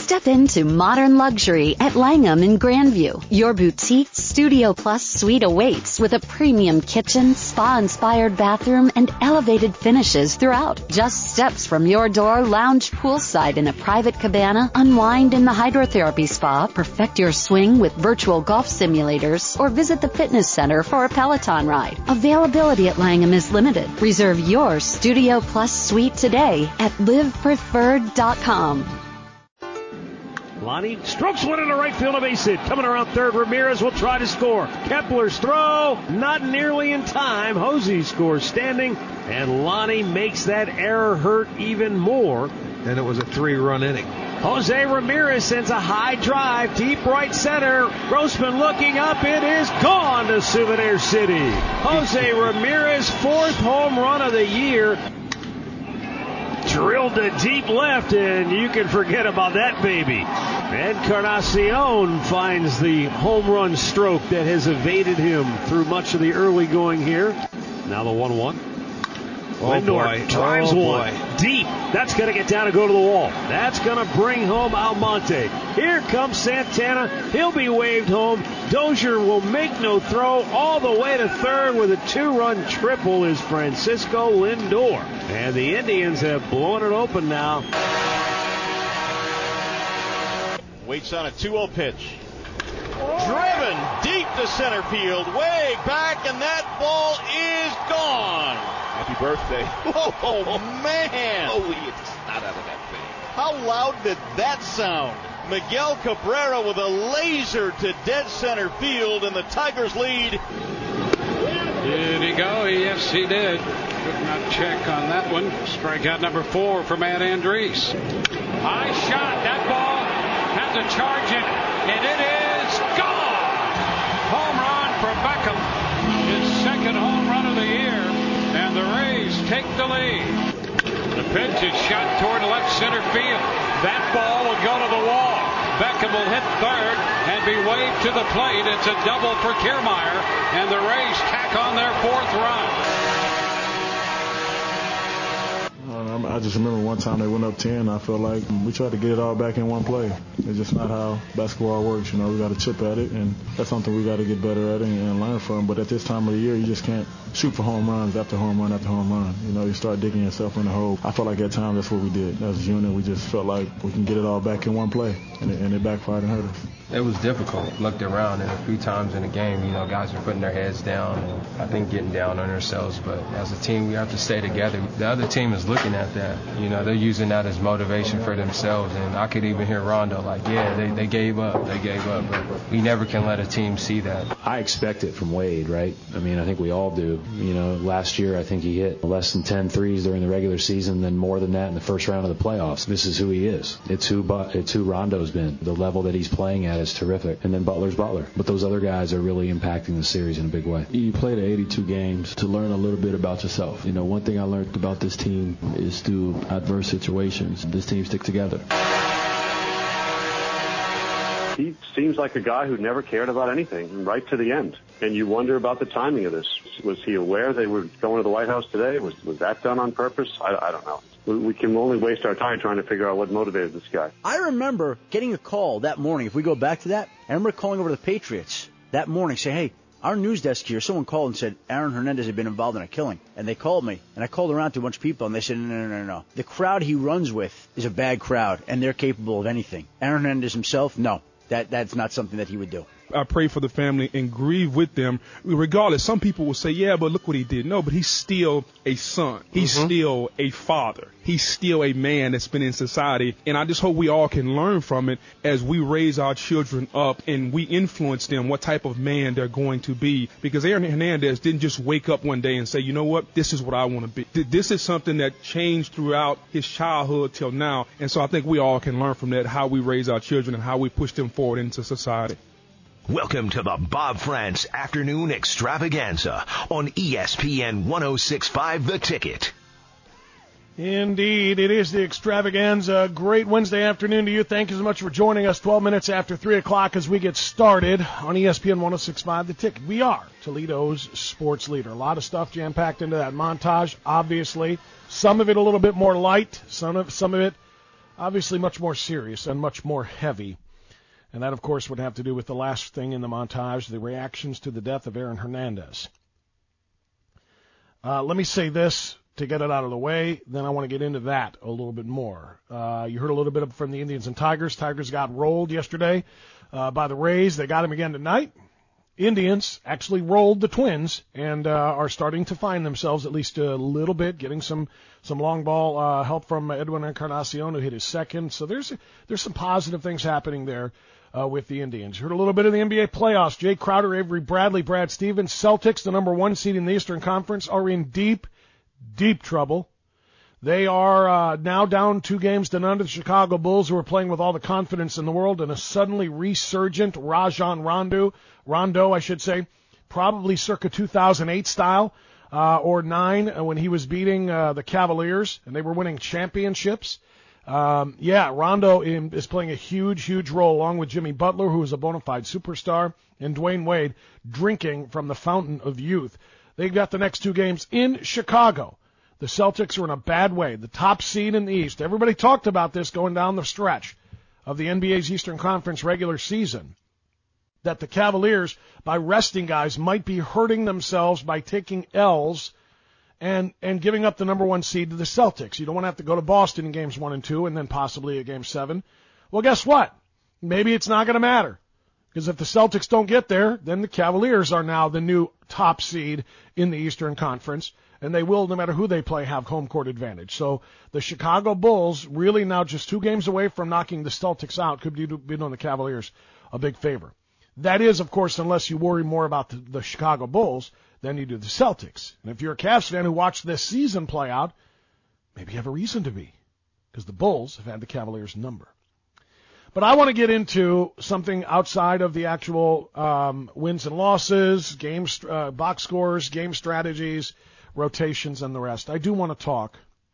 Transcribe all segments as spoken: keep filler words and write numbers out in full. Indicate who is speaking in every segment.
Speaker 1: Step into modern luxury at Langham in Grandview. Your boutique Studio Plus suite awaits with a premium kitchen, spa-inspired bathroom, and elevated finishes throughout. Just steps from your door, lounge poolside in a private cabana, unwind in the hydrotherapy spa, perfect your swing with virtual golf simulators, or visit the fitness center for a Peloton ride. Availability at Langham is limited. Reserve your Studio Plus suite today at live preferred dot com.
Speaker 2: Lonnie strokes one into right field, a base hit. Coming around third, Ramirez will try to score. Kepler's throw, not nearly in time. Hosey scores standing, and Lonnie makes that error hurt even more.
Speaker 3: And it was a three-run inning.
Speaker 2: Jose Ramirez sends a high drive, deep right center. Grossman looking up, it is gone to Souvenir City. Jose Ramirez, fourth home run of the year. Drilled to deep left, and you can forget about that baby. Encarnacion finds the home run stroke that has evaded him through much of the early going here. Now the one one.
Speaker 3: Oh,
Speaker 2: Lindor
Speaker 3: boy.
Speaker 2: drives
Speaker 3: oh,
Speaker 2: one
Speaker 3: boy.
Speaker 2: deep. That's going to get down and go to the wall. That's going to bring home Almonte. Here comes Santana. He'll be waved home. Dozier will make no throw. All the way to third with a two-run triple is Francisco Lindor. And the Indians have blown it open now.
Speaker 4: Waits on a two oh pitch. Driven deep to center field. Way back, and that ball is gone. Happy birthday. Oh, man. Holy, it's not out of that thing. How loud did that sound? Miguel Cabrera with a laser to dead center field, and the Tigers lead.
Speaker 5: Did he go? Yes, he did. Could not check on that one. Strikeout number four for Matt Andriese. High shot. That ball has a charge in it, and it is gone. Home run for Beckham. His second home run of the year. And the Rays take the lead. The pitch is shot toward left center field. That ball will go to the wall. Beckham will hit third and be waved to the plate. It's a double for Kiermaier, and the Rays tack on their fourth run.
Speaker 6: I just remember one time they went up ten. I felt like we tried to get it all back in one play. It's just not how basketball works. You know, we got to chip at it, and that's something we got to get better at and, and learn from. But at this time of the year, you just can't shoot for home runs after home run after home run. You know, you start digging yourself in the hole. I felt like at times that's what we did. As a unit, we just felt like we can get it all back in one play, and it, and it backfired and hurt us.
Speaker 7: It was difficult. Looked around, and a few times in the game, you know, guys are putting their heads down and I think getting down on themselves. But as a team, we have to stay together. The other team is looking at that. You know, they're using that as motivation for themselves. And I could even hear Rondo like, yeah, they, they gave up. They gave up. But we never can let a team see that.
Speaker 8: I expect it from Wade, right? I mean, I think we all do. You know, last year I think he hit less than ten threes during the regular season, then more than that in the first round of the playoffs. This is who he is. It's who, it's who Rondo's been. The level that he's playing at is terrific. And then Butler's Butler. But those other guys are really impacting the series in a big way.
Speaker 9: You play the eighty-two games to learn a little bit about yourself. You know, one thing I learned about this team is through adverse situations, this team stick together.
Speaker 10: He seems like a guy who never cared about anything, right to the end. And you wonder about the timing of this. Was he aware they were going to the White House today? Was was that done on purpose? I, I don't know. We, we can only waste our time trying to figure out what motivated this guy.
Speaker 11: I remember getting a call that morning. If we go back to that, I remember calling over to the Patriots that morning, saying, hey, our news desk here, someone called and said Aaron Hernandez had been involved in a killing. And they called me, and I called around to a bunch of people, and they said, no, no, no, no. The crowd he runs with is a bad crowd, and they're capable of anything. Aaron Hernandez himself, no. That That's not something that he would do.
Speaker 12: I pray for the family and grieve with them. Regardless, some people will say, yeah, but look what he did. No, but he's still a son. He's mm-hmm. still a father. He's still a man that's been in society. And I just hope we all can learn from it as we raise our children up and we influence them what type of man they're going to be. Because Aaron Hernandez didn't just wake up one day and say, you know what, this is what I want to be. This is something that changed throughout his childhood till now. And so I think we all can learn from that, how we raise our children and how we push them forward into society.
Speaker 13: Welcome to the Bob France Afternoon Extravaganza on E S P N one oh six point five The Ticket.
Speaker 14: Indeed, it is the Extravaganza. Great Wednesday afternoon to you. Thank you so much for joining us twelve minutes after three o'clock as we get started on E S P N one oh six point five The Ticket. We are Toledo's sports leader. A lot of stuff jam-packed into that montage, obviously. Some of it a little bit more light, some of, some of it obviously much more serious and much more heavy. And that, of course, would have to do with the last thing in the montage, the reactions to the death of Aaron Hernandez. Uh, let me say this to get it out of the way, then I want to get into that a little bit more. Uh, you heard a little bit from the Indians and Tigers. Tigers got rolled yesterday uh, by the Rays. They got him again tonight. Indians actually rolled the Twins and uh, are starting to find themselves at least a little bit, getting some some long ball uh, help from Edwin Encarnacion, who hit his second. So there's there's some positive things happening there uh, with the Indians. You heard a little bit of the N B A playoffs. Jay Crowder, Avery Bradley, Brad Stevens. Celtics, the number one seed in the Eastern Conference, are in deep, deep trouble. They are uh, now down two games to none to the Chicago Bulls, who are playing with all the confidence in the world, and a suddenly resurgent Rajon Rondo, Rondo, I should say, probably circa two thousand eight style uh, or nine uh, when he was beating uh, the Cavaliers and they were winning championships. Um, yeah, Rondo in, is playing a huge, huge role along with Jimmy Butler, who is a bona fide superstar, and Dwayne Wade drinking from the fountain of youth. They've got the next two games in Chicago. The Celtics are in a bad way. The top seed in the East. Everybody talked about this going down the stretch of the N B A's Eastern Conference regular season, that the Cavaliers, by resting guys, might be hurting themselves by taking L's and and giving up the number one seed to the Celtics. You don't want to have to go to Boston in games one and two and then possibly a game seven. Well, guess what? Maybe it's not going to matter. Because if the Celtics don't get there, then the Cavaliers are now the new top seed in the Eastern Conference, and they will, no matter who they play, have home court advantage. So the Chicago Bulls, really now just two games away from knocking the Celtics out, could be doing the Cavaliers a big favor. That is, of course, unless you worry more about the, the Chicago Bulls than you do the Celtics. And if you're a Cavs fan who watched this season play out, maybe you have a reason to be, because the Bulls have had the Cavaliers' number. But I want to get into something outside of the actual um, wins and losses, game uh, box scores, game strategies, rotations, and the rest. I do want to talk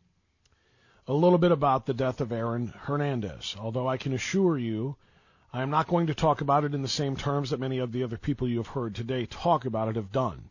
Speaker 14: a little bit about the death of Aaron Hernandez, although I can assure you I am not going to talk about it in the same terms that many of the other people you have heard today talk about it have done.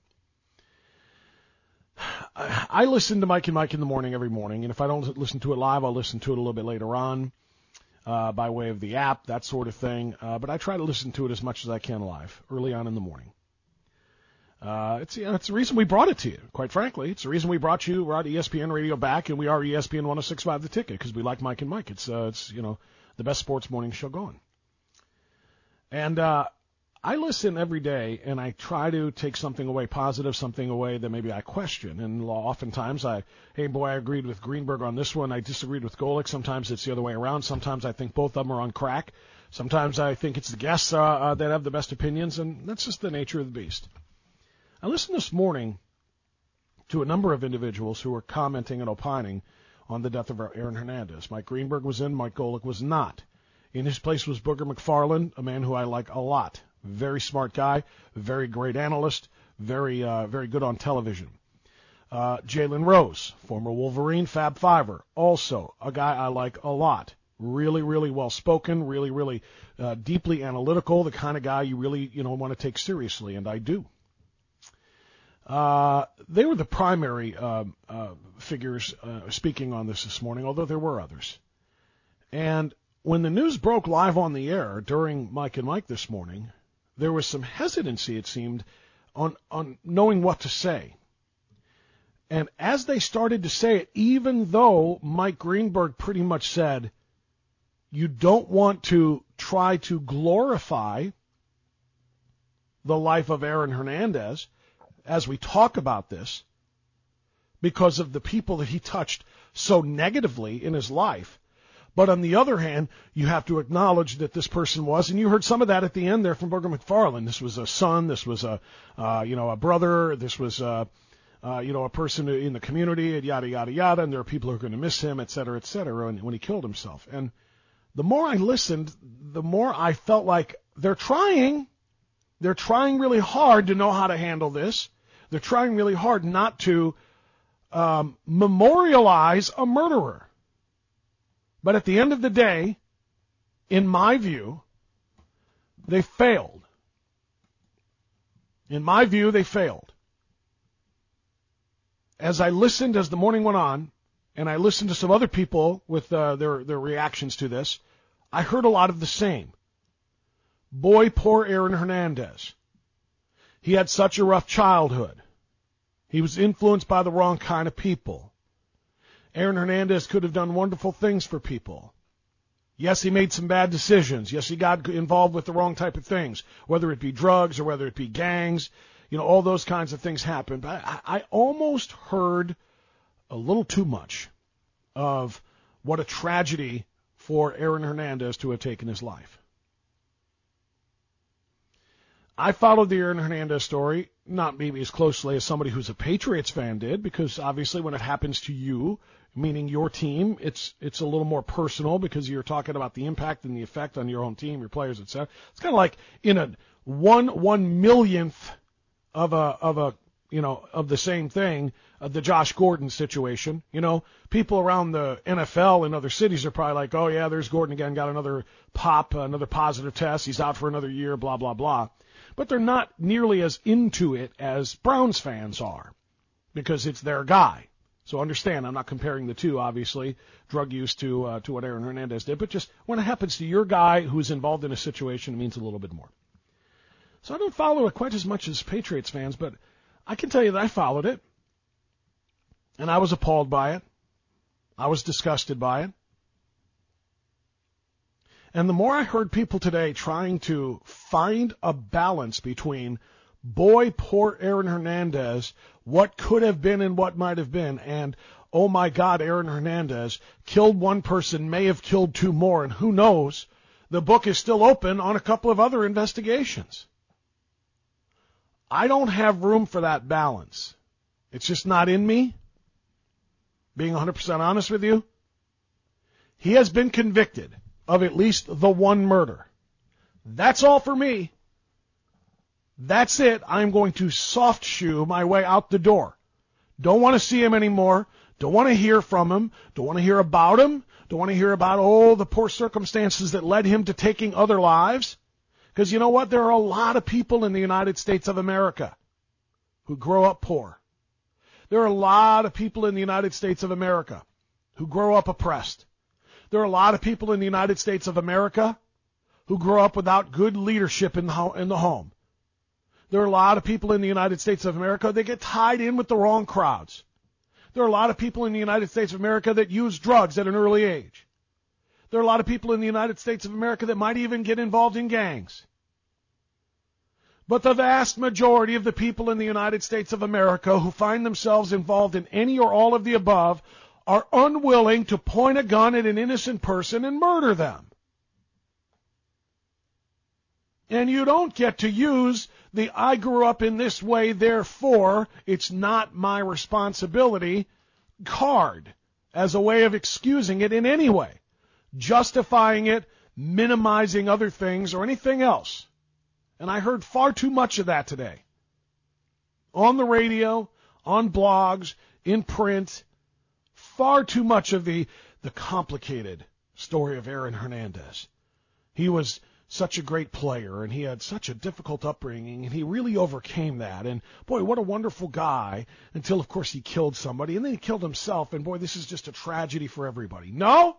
Speaker 14: I listen to Mike and Mike in the morning every morning, and if I don't listen to it live, I'll listen to it a little bit later on. Uh, by way of the app, that sort of thing. Uh, but I try to listen to it as much as I can live, early on in the morning. Uh, it's, you know, it's the reason we brought it to you, quite frankly. It's the reason we brought you, we're at E S P N Radio back, and we are E S P N one oh six point five The Ticket, because we like Mike and Mike. It's, uh, it's you know, the best sports morning show going. And uh, I listen every day, and I try to take something away positive, something away that maybe I question. And oftentimes I, hey, boy, I agreed with Greenberg on this one. I disagreed with Golick. Sometimes it's the other way around. Sometimes I think both of them are on crack. Sometimes I think it's the guests uh, uh, that have the best opinions, and that's just the nature of the beast. I listened this morning to a number of individuals who were commenting and opining on the death of Aaron Hernandez. Mike Greenberg was in, Mike Golick was not. In his place was Booger McFarland, a man who I like a lot. Very smart guy, very great analyst, very uh, very good on television. Uh, Jalen Rose, former Wolverine, Fab Fiver, also a guy I like a lot. Really, really well spoken, really, really uh, deeply analytical, the kind of guy you really you know want to take seriously, and I do. Uh, they were the primary uh, uh, figures uh, speaking on this this morning, although there were others. And when the news broke live on the air during Mike and Mike this morning, there was some hesitancy, it seemed, on, on knowing what to say. And as they started to say it, even though Mike Greenberg pretty much said, you don't want to try to glorify the life of Aaron Hernandez as we talk about this, because of the people that he touched so negatively in his life. But on the other hand, you have to acknowledge that this person was, and you heard some of that at the end there from Booger McFarland. This was a son, this was a, uh, you know, a brother, this was, a, uh, you know, a person in the community, and yada, yada, yada, and there are people who are going to miss him, et cetera, et cetera, when, when he killed himself. And the more I listened, the more I felt like they're trying, they're trying really hard to know how to handle this. They're trying really hard not to um, memorialize a murderer. But at the end of the day, in my view, they failed. In my view, they failed. As I listened as the morning went on, and I listened to some other people with uh, their, their reactions to this, I heard a lot of the same. Boy, poor Aaron Hernandez. He had such a rough childhood. He was influenced by the wrong kind of people. Aaron Hernandez could have done wonderful things for people. Yes, he made some bad decisions. Yes, he got involved with the wrong type of things, whether it be drugs or whether it be gangs. You know, all those kinds of things happen. But I, I almost heard a little too much of what a tragedy for Aaron Hernandez to have taken his life. I followed the Aaron Hernandez story, not maybe as closely as somebody who's a Patriots fan did, because obviously when it happens to you, meaning your team, it's it's a little more personal because you're talking about the impact and the effect on your own team, your players, et cetera. It's kind of like in a one one millionth of a of a you know of the same thing, uh, the Josh Gordon situation. You know, people around the N F L in other cities are probably like, oh yeah, there's Gordon again, got another pop, uh, another positive test, he's out for another year, blah blah blah. But they're not nearly as into it as Browns fans are, because it's their guy. So understand, I'm not comparing the two, obviously, drug use to uh, to what Aaron Hernandez did, but just when it happens to your guy who's involved in a situation, it means a little bit more. So I don't follow it quite as much as Patriots fans, but I can tell you that I followed it, and I was appalled by it. I was disgusted by it. And the more I heard people today trying to find a balance between, boy, poor Aaron Hernandez, what could have been and what might have been, and, oh my God, Aaron Hernandez killed one person, may have killed two more, and who knows, the book is still open on a couple of other investigations. I don't have room for that balance. It's just not in me, being one hundred percent honest with you. He has been convicted of at least the one murder. That's all for me. That's it. I'm going to soft shoe my way out the door. Don't want to see him anymore. Don't want to hear from him. Don't want to hear about him. Don't want to hear about, oh, the poor circumstances that led him to taking other lives. Because you know what? There are a lot of people in the United States of America who grow up poor. There are a lot of people in the United States of America who grow up oppressed. There are a lot of people in the United States of America who grow up without good leadership in the, ho- in the home. There are a lot of people in the United States of America that get tied in with the wrong crowds. There are a lot of people in the United States of America that use drugs at an early age. There are a lot of people in the United States of America that might even get involved in gangs. But the vast majority of the people in the United States of America who find themselves involved in any or all of the above are unwilling to point a gun at an innocent person and murder them. And you don't get to use the I grew up in this way, therefore it's not my responsibility card as a way of excusing it in any way, justifying it, minimizing other things, or anything else. And I heard far too much of that today. On the radio, on blogs, in print, far too much of the, the complicated story of Aaron Hernandez. He was such a great player, and he had such a difficult upbringing, and he really overcame that. And, boy, what a wonderful guy, until, of course, he killed somebody, and then he killed himself, and, boy, this is just a tragedy for everybody. No?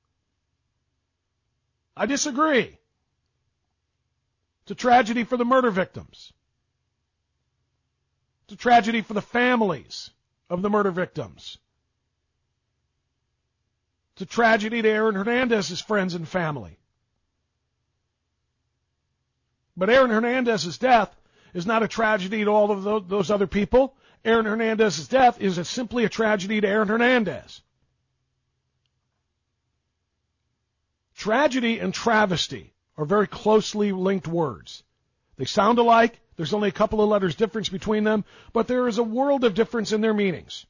Speaker 14: I disagree. It's a tragedy for the murder victims. It's a tragedy for the families of the murder victims. It's a tragedy to Aaron Hernandez's friends and family. But Aaron Hernandez's death is not a tragedy to all of those other people. Aaron Hernandez's death is a, simply a tragedy to Aaron Hernandez. Tragedy and travesty are very closely linked words. They sound alike. There's only a couple of letters difference between them, but there is a world of difference in their meanings.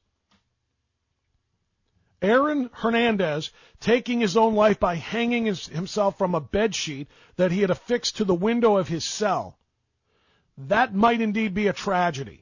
Speaker 14: Aaron Hernandez taking his own life by hanging his, himself from a bedsheet that he had affixed to the window of his cell, that might indeed be a tragedy.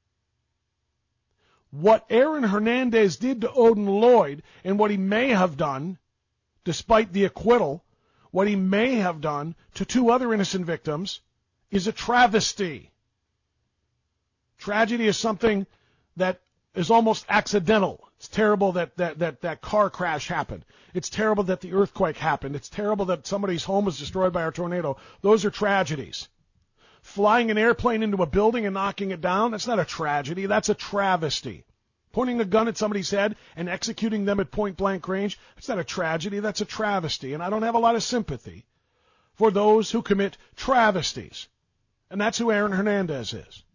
Speaker 14: What Aaron Hernandez did to Odin Lloyd, and what he may have done, despite the acquittal, what he may have done to two other innocent victims, is a travesty. Tragedy is something that is almost accidental. It's terrible that that, that that car crash happened. It's terrible that the earthquake happened. It's terrible that somebody's home was destroyed by a tornado. Those are tragedies. Flying an airplane into a building and knocking it down, that's not a tragedy. That's a travesty. Pointing a gun at somebody's head and executing them at point-blank range, that's not a tragedy. That's a travesty. And I don't have a lot of sympathy for those who commit travesties. And that's who Aaron Hernandez is.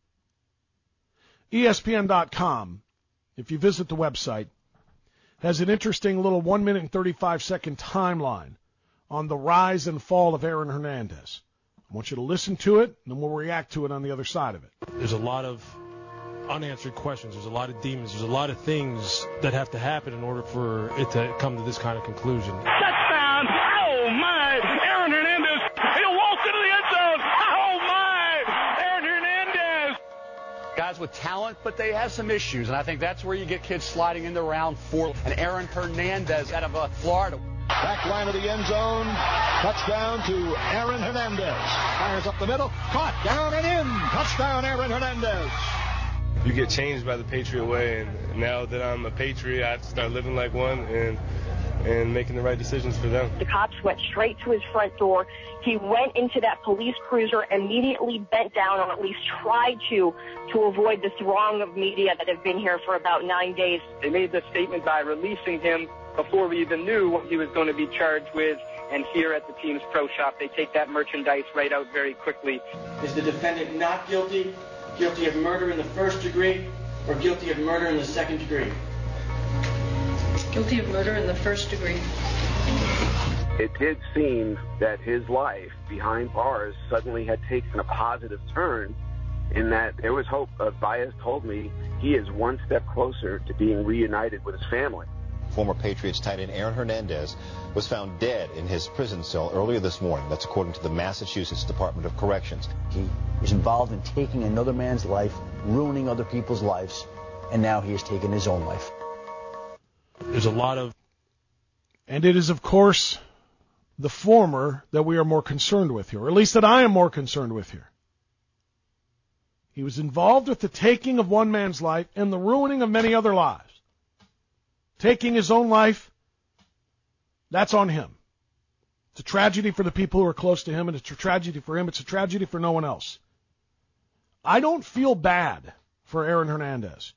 Speaker 14: E S P N dot com, if you visit the website, has an interesting little one minute and thirty-five second timeline on the rise and fall of Aaron Hernandez. I want you to listen to it, and then we'll react to it on the other side of it.
Speaker 15: There's a lot of unanswered questions. There's a lot of demons. There's a lot of things that have to happen in order for it to come to this kind of conclusion.
Speaker 16: Touchdown! Oh, my! Aaron Hernandez! He'll waltz into the end zone! Oh, my! Aaron Hernandez!
Speaker 17: Guys with talent, but they have some issues, and I think that's where you get kids sliding into round four. And Aaron Hernandez out of uh, Florida.
Speaker 18: Back line of the end zone. Touchdown to Aaron Hernandez. Fires up the middle. Caught. Down and in. Touchdown, Aaron Hernandez.
Speaker 19: You get changed by the Patriot way, and now that I'm a Patriot, I have to start living like one and and making the right decisions for them.
Speaker 20: The cops went straight to his front door. He went into that police cruiser, immediately bent down, or at least tried to, to avoid the throng of media that have been here for about nine days.
Speaker 21: They made the statement by releasing him before we even knew what he was going to be charged with. And here at the team's pro shop, they take that merchandise right out very quickly.
Speaker 22: Is the defendant not guilty, guilty of murder in the first degree, or guilty of murder in the second degree?
Speaker 23: Guilty of murder in the first degree.
Speaker 10: It did seem that his life behind bars suddenly had taken a positive turn in that there was hope. Uh, Baez told me he is one step closer to being reunited with his family.
Speaker 24: Former Patriots tight end Aaron Hernandez was found dead in his prison cell earlier this morning. That's according to the Massachusetts Department of Corrections.
Speaker 11: He was involved in taking another man's life, ruining other people's lives, and now he has taken his own life.
Speaker 15: There's a lot of...
Speaker 14: And it is, of course, the former that we are more concerned with here, or at least that I am more concerned with here. He was involved with the taking of one man's life and the ruining of many other lives. Taking his own life, that's on him. It's a tragedy for the people who are close to him, and it's a tragedy for him. It's a tragedy for no one else. I don't feel bad for Aaron Hernandez.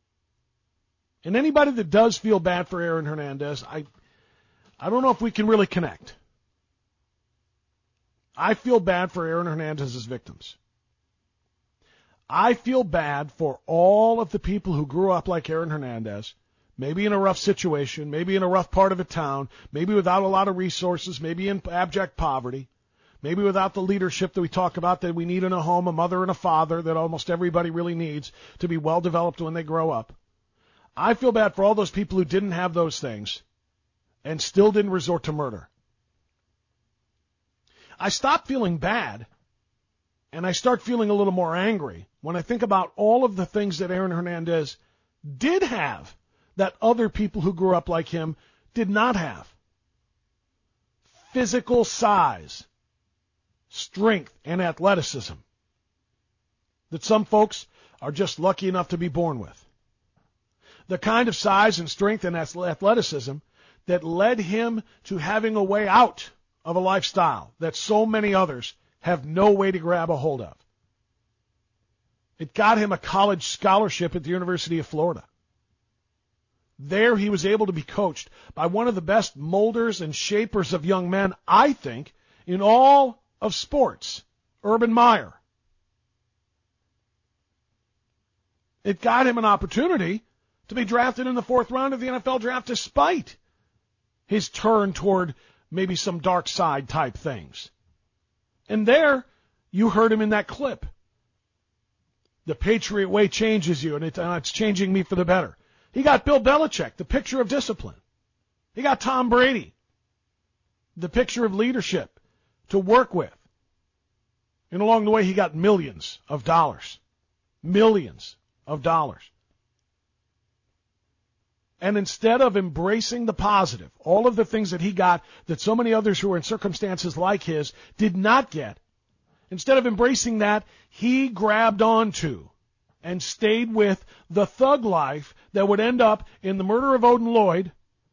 Speaker 14: And anybody that does feel bad for Aaron Hernandez, I, I don't know if we can really connect. I feel bad for Aaron Hernandez's victims. I feel bad for all of the people who grew up like Aaron Hernandez, maybe in a rough situation, maybe in a rough part of a town, maybe without a lot of resources, maybe in abject poverty, maybe without the leadership that we talk about that we need in a home, a mother and a father that almost everybody really needs to be well developed when they grow up. I feel bad for all those people who didn't have those things and still didn't resort to murder. I stop feeling bad, and I start feeling a little more angry when I think about all of the things that Aaron Hernandez did have that other people who grew up like him did not have. Physical size, strength, and athleticism that some folks are just lucky enough to be born with. The kind of size and strength and athleticism that led him to having a way out of a lifestyle that so many others have no way to grab a hold of. It got him a college scholarship at the University of Florida. There he was able to be coached by one of the best molders and shapers of young men, I think, in all of sports, Urban Meyer. It got him an opportunity to be drafted in the fourth round of the N F L draft despite his turn toward maybe some dark side type things. And there, you heard him in that clip. The Patriot way changes you, and it, uh, it's changing me for the better. He got Bill Belichick, the picture of discipline. He got Tom Brady, the picture of leadership to work with. And along the way, he got millions of dollars. Millions of dollars. And instead of embracing the positive, all of the things that he got that so many others who were in circumstances like his did not get, instead of embracing that, he grabbed onto and stayed with the thug life that would end up in the murder of Odin Lloyd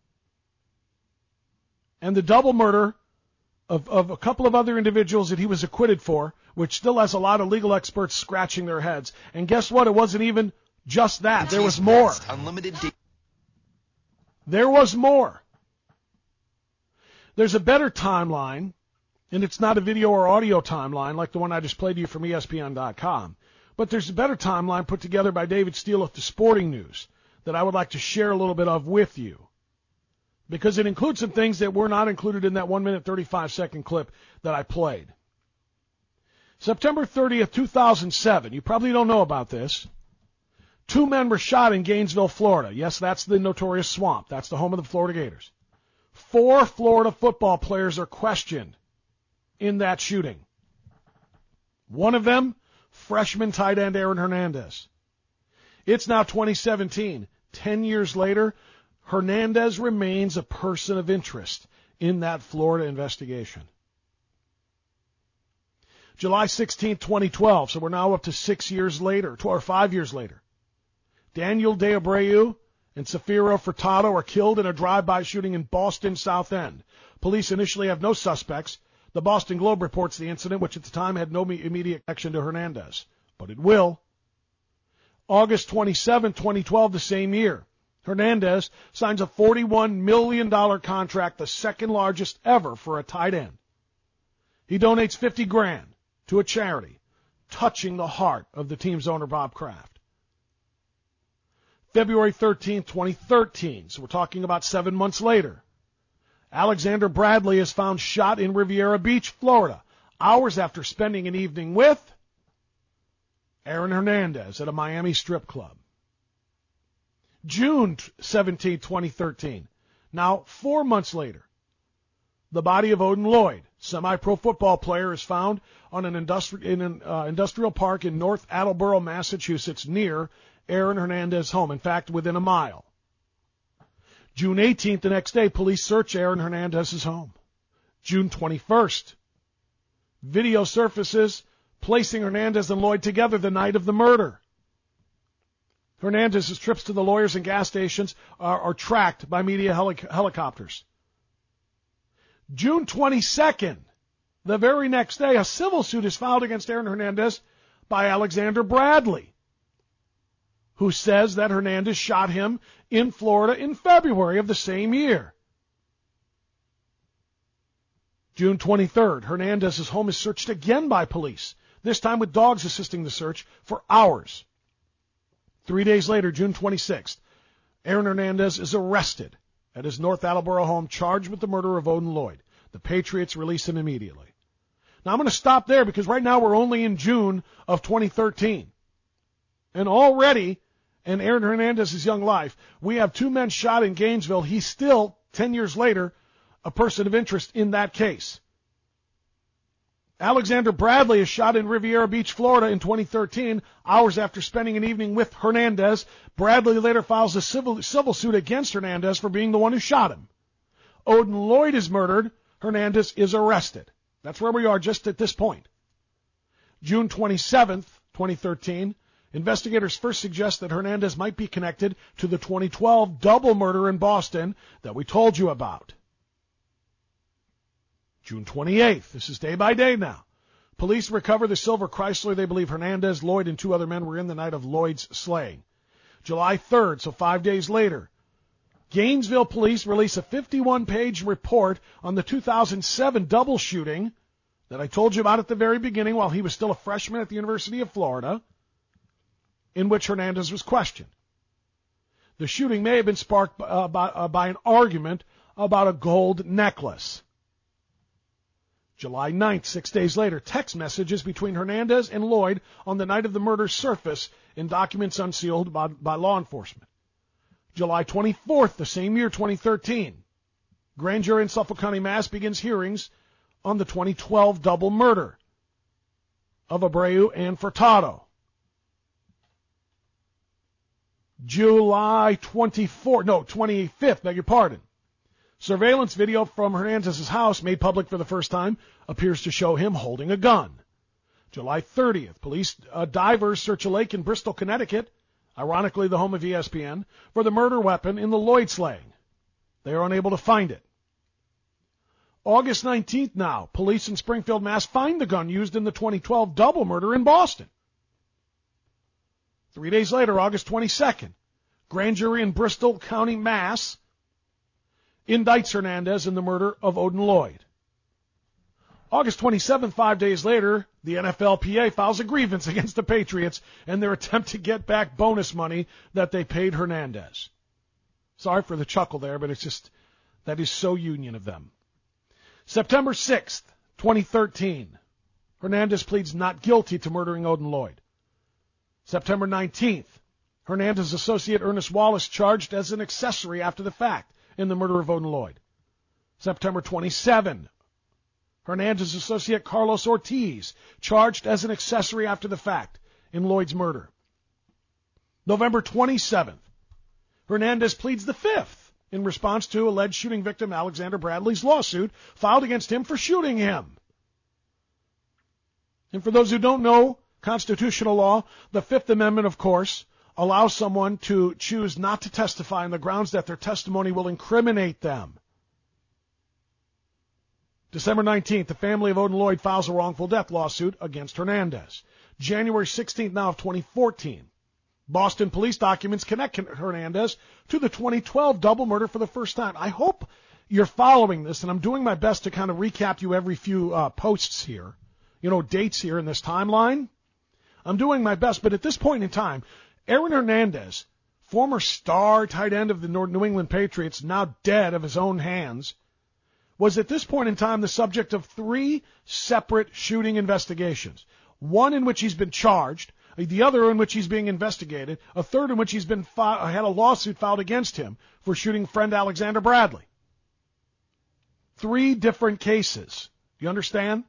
Speaker 14: and the double murder of, of a couple of other individuals that he was acquitted for, which still has a lot of legal experts scratching their heads. And guess what? It wasn't even just that. There was more.
Speaker 13: Unlimited de-
Speaker 14: There was more. There's a better timeline, and it's not a video or audio timeline like the one I just played to you from E S P N dot com. But there's a better timeline put together by David Steele of the Sporting News that I would like to share a little bit of with you, because it includes some things that were not included in that one minute, thirty-five second clip that I played. September thirtieth, two thousand seven. You probably don't know about this. Two men were shot in Gainesville, Florida. Yes, that's the notorious swamp. That's the home of the Florida Gators. Four Florida football players are questioned in that shooting. One of them, freshman tight end Aaron Hernandez. It's now twenty seventeen. Ten years later, Hernandez remains a person of interest in that Florida investigation. July sixteenth, twenty twelve, so we're now up to six years later, or five years later. Daniel De Abreu and Safiro Furtado are killed in a drive-by shooting in Boston South End. Police initially have no suspects. The Boston Globe reports the incident, which at the time had no immediate connection to Hernandez, but it will. August twenty-seventh, twenty twelve, the same year, Hernandez signs a forty-one million dollars contract, the second largest ever for a tight end. He donates fifty grand to a charity, touching the heart of the team's owner, Bob Kraft. February thirteenth, twenty thirteen, so we're talking about seven months later. Alexander Bradley is found shot in Riviera Beach, Florida, hours after spending an evening with Aaron Hernandez at a Miami strip club. June seventeenth, twenty thirteen, now four months later, the body of Odin Lloyd, semi-pro football player, is found on an industri- in an uh, industrial park in North Attleboro, Massachusetts, near Aaron Hernandez's home. In fact, within a mile. June eighteenth, the next day, police search Aaron Hernandez's home. June twenty-first, video surfaces placing Hernandez and Lloyd together the night of the murder. Hernandez's trips to the lawyers and gas stations are, are tracked by media heli- helicopters. June twenty-second, the very next day, a civil suit is filed against Aaron Hernandez by Alexander Bradley, who says that Hernandez shot him in Florida in February of the same year. June twenty-third, Hernandez's home is searched again by police, this time with dogs assisting the search for hours. Three days later, June twenty-sixth, Aaron Hernandez is arrested at his North Attleboro home, charged with the murder of Odin Lloyd. The Patriots release him immediately. Now, I'm going to stop there because right now we're only in June of twenty thirteen. And already, in Aaron Hernandez's young life, we have two men shot in Gainesville. He's still, ten years later, a person of interest in that case. Alexander Bradley is shot in Riviera Beach, Florida in twenty thirteen, hours after spending an evening with Hernandez. Bradley later files a civil, civil suit against Hernandez for being the one who shot him. Odin Lloyd is murdered. Hernandez is arrested. That's where we are just at this point. June twenty-seventh, twenty thirteen, investigators first suggest that Hernandez might be connected to the twenty twelve double murder in Boston that we told you about. June twenty-eighth, this is day by day now. Police recover the silver Chrysler they believe Hernandez, Lloyd, and two other men were in the night of Lloyd's slaying. July third, so five days later, Gainesville police release a fifty-one page report on the two thousand seven double shooting that I told you about at the very beginning while he was still a freshman at the University of Florida, in which Hernandez was questioned. The shooting may have been sparked uh, by, uh, by an argument about a gold necklace. July ninth, six days later, text messages between Hernandez and Lloyd on the night of the murder surface in documents unsealed by, by law enforcement. July twenty-fourth, the same year, twenty thirteen, grand jury in Suffolk County, Mass. begins hearings on the twenty twelve double murder of Abreu and Furtado. July twenty-fourth, no, twenty-fifth, beg your pardon. Surveillance video from Hernandez's house, made public for the first time, appears to show him holding a gun. July thirtieth, police uh, divers search a lake in Bristol, Connecticut, ironically the home of E S P N, for the murder weapon in the Lloyd slaying. They are unable to find it. August nineteenth now, police in Springfield, Mass. find the gun used in the twenty twelve double murder in Boston. Three days later, August twenty-second, grand jury in Bristol County, Mass. indicts Hernandez in the murder of Odin Lloyd. August twenty-seventh, five days later, the N F L P A files a grievance against the Patriots and their attempt to get back bonus money that they paid Hernandez. Sorry for the chuckle there, but it's just, that is so union of them. September sixth, twenty thirteen, Hernandez pleads not guilty to murdering Odin Lloyd. September nineteenth, Hernandez associate Ernest Wallace charged as an accessory after the fact in the murder of Odin Lloyd. September twenty-seventh, Hernandez associate Carlos Ortiz charged as an accessory after the fact in Lloyd's murder. November twenty-seventh, Hernandez pleads the fifth in response to alleged shooting victim Alexander Bradley's lawsuit filed against him for shooting him. And for those who don't know constitutional law, the Fifth Amendment, of course, allows someone to choose not to testify on the grounds that their testimony will incriminate them. December nineteenth, the family of Odin Lloyd files a wrongful death lawsuit against Hernandez. January sixteenth now of twenty fourteen, Boston police documents connect Hernandez to the twenty twelve double murder for the first time. I hope you're following this, and I'm doing my best to kind of recap you every few uh, posts here, you know, dates here in this timeline. I'm doing my best, but at this point in time, Aaron Hernandez, former star tight end of the New England Patriots, now dead of his own hands, was at this point in time the subject of three separate shooting investigations. One in which he's been charged, the other in which he's being investigated, a third in which he's been fi- had a lawsuit filed against him for shooting friend Alexander Bradley. Three different cases. You understand?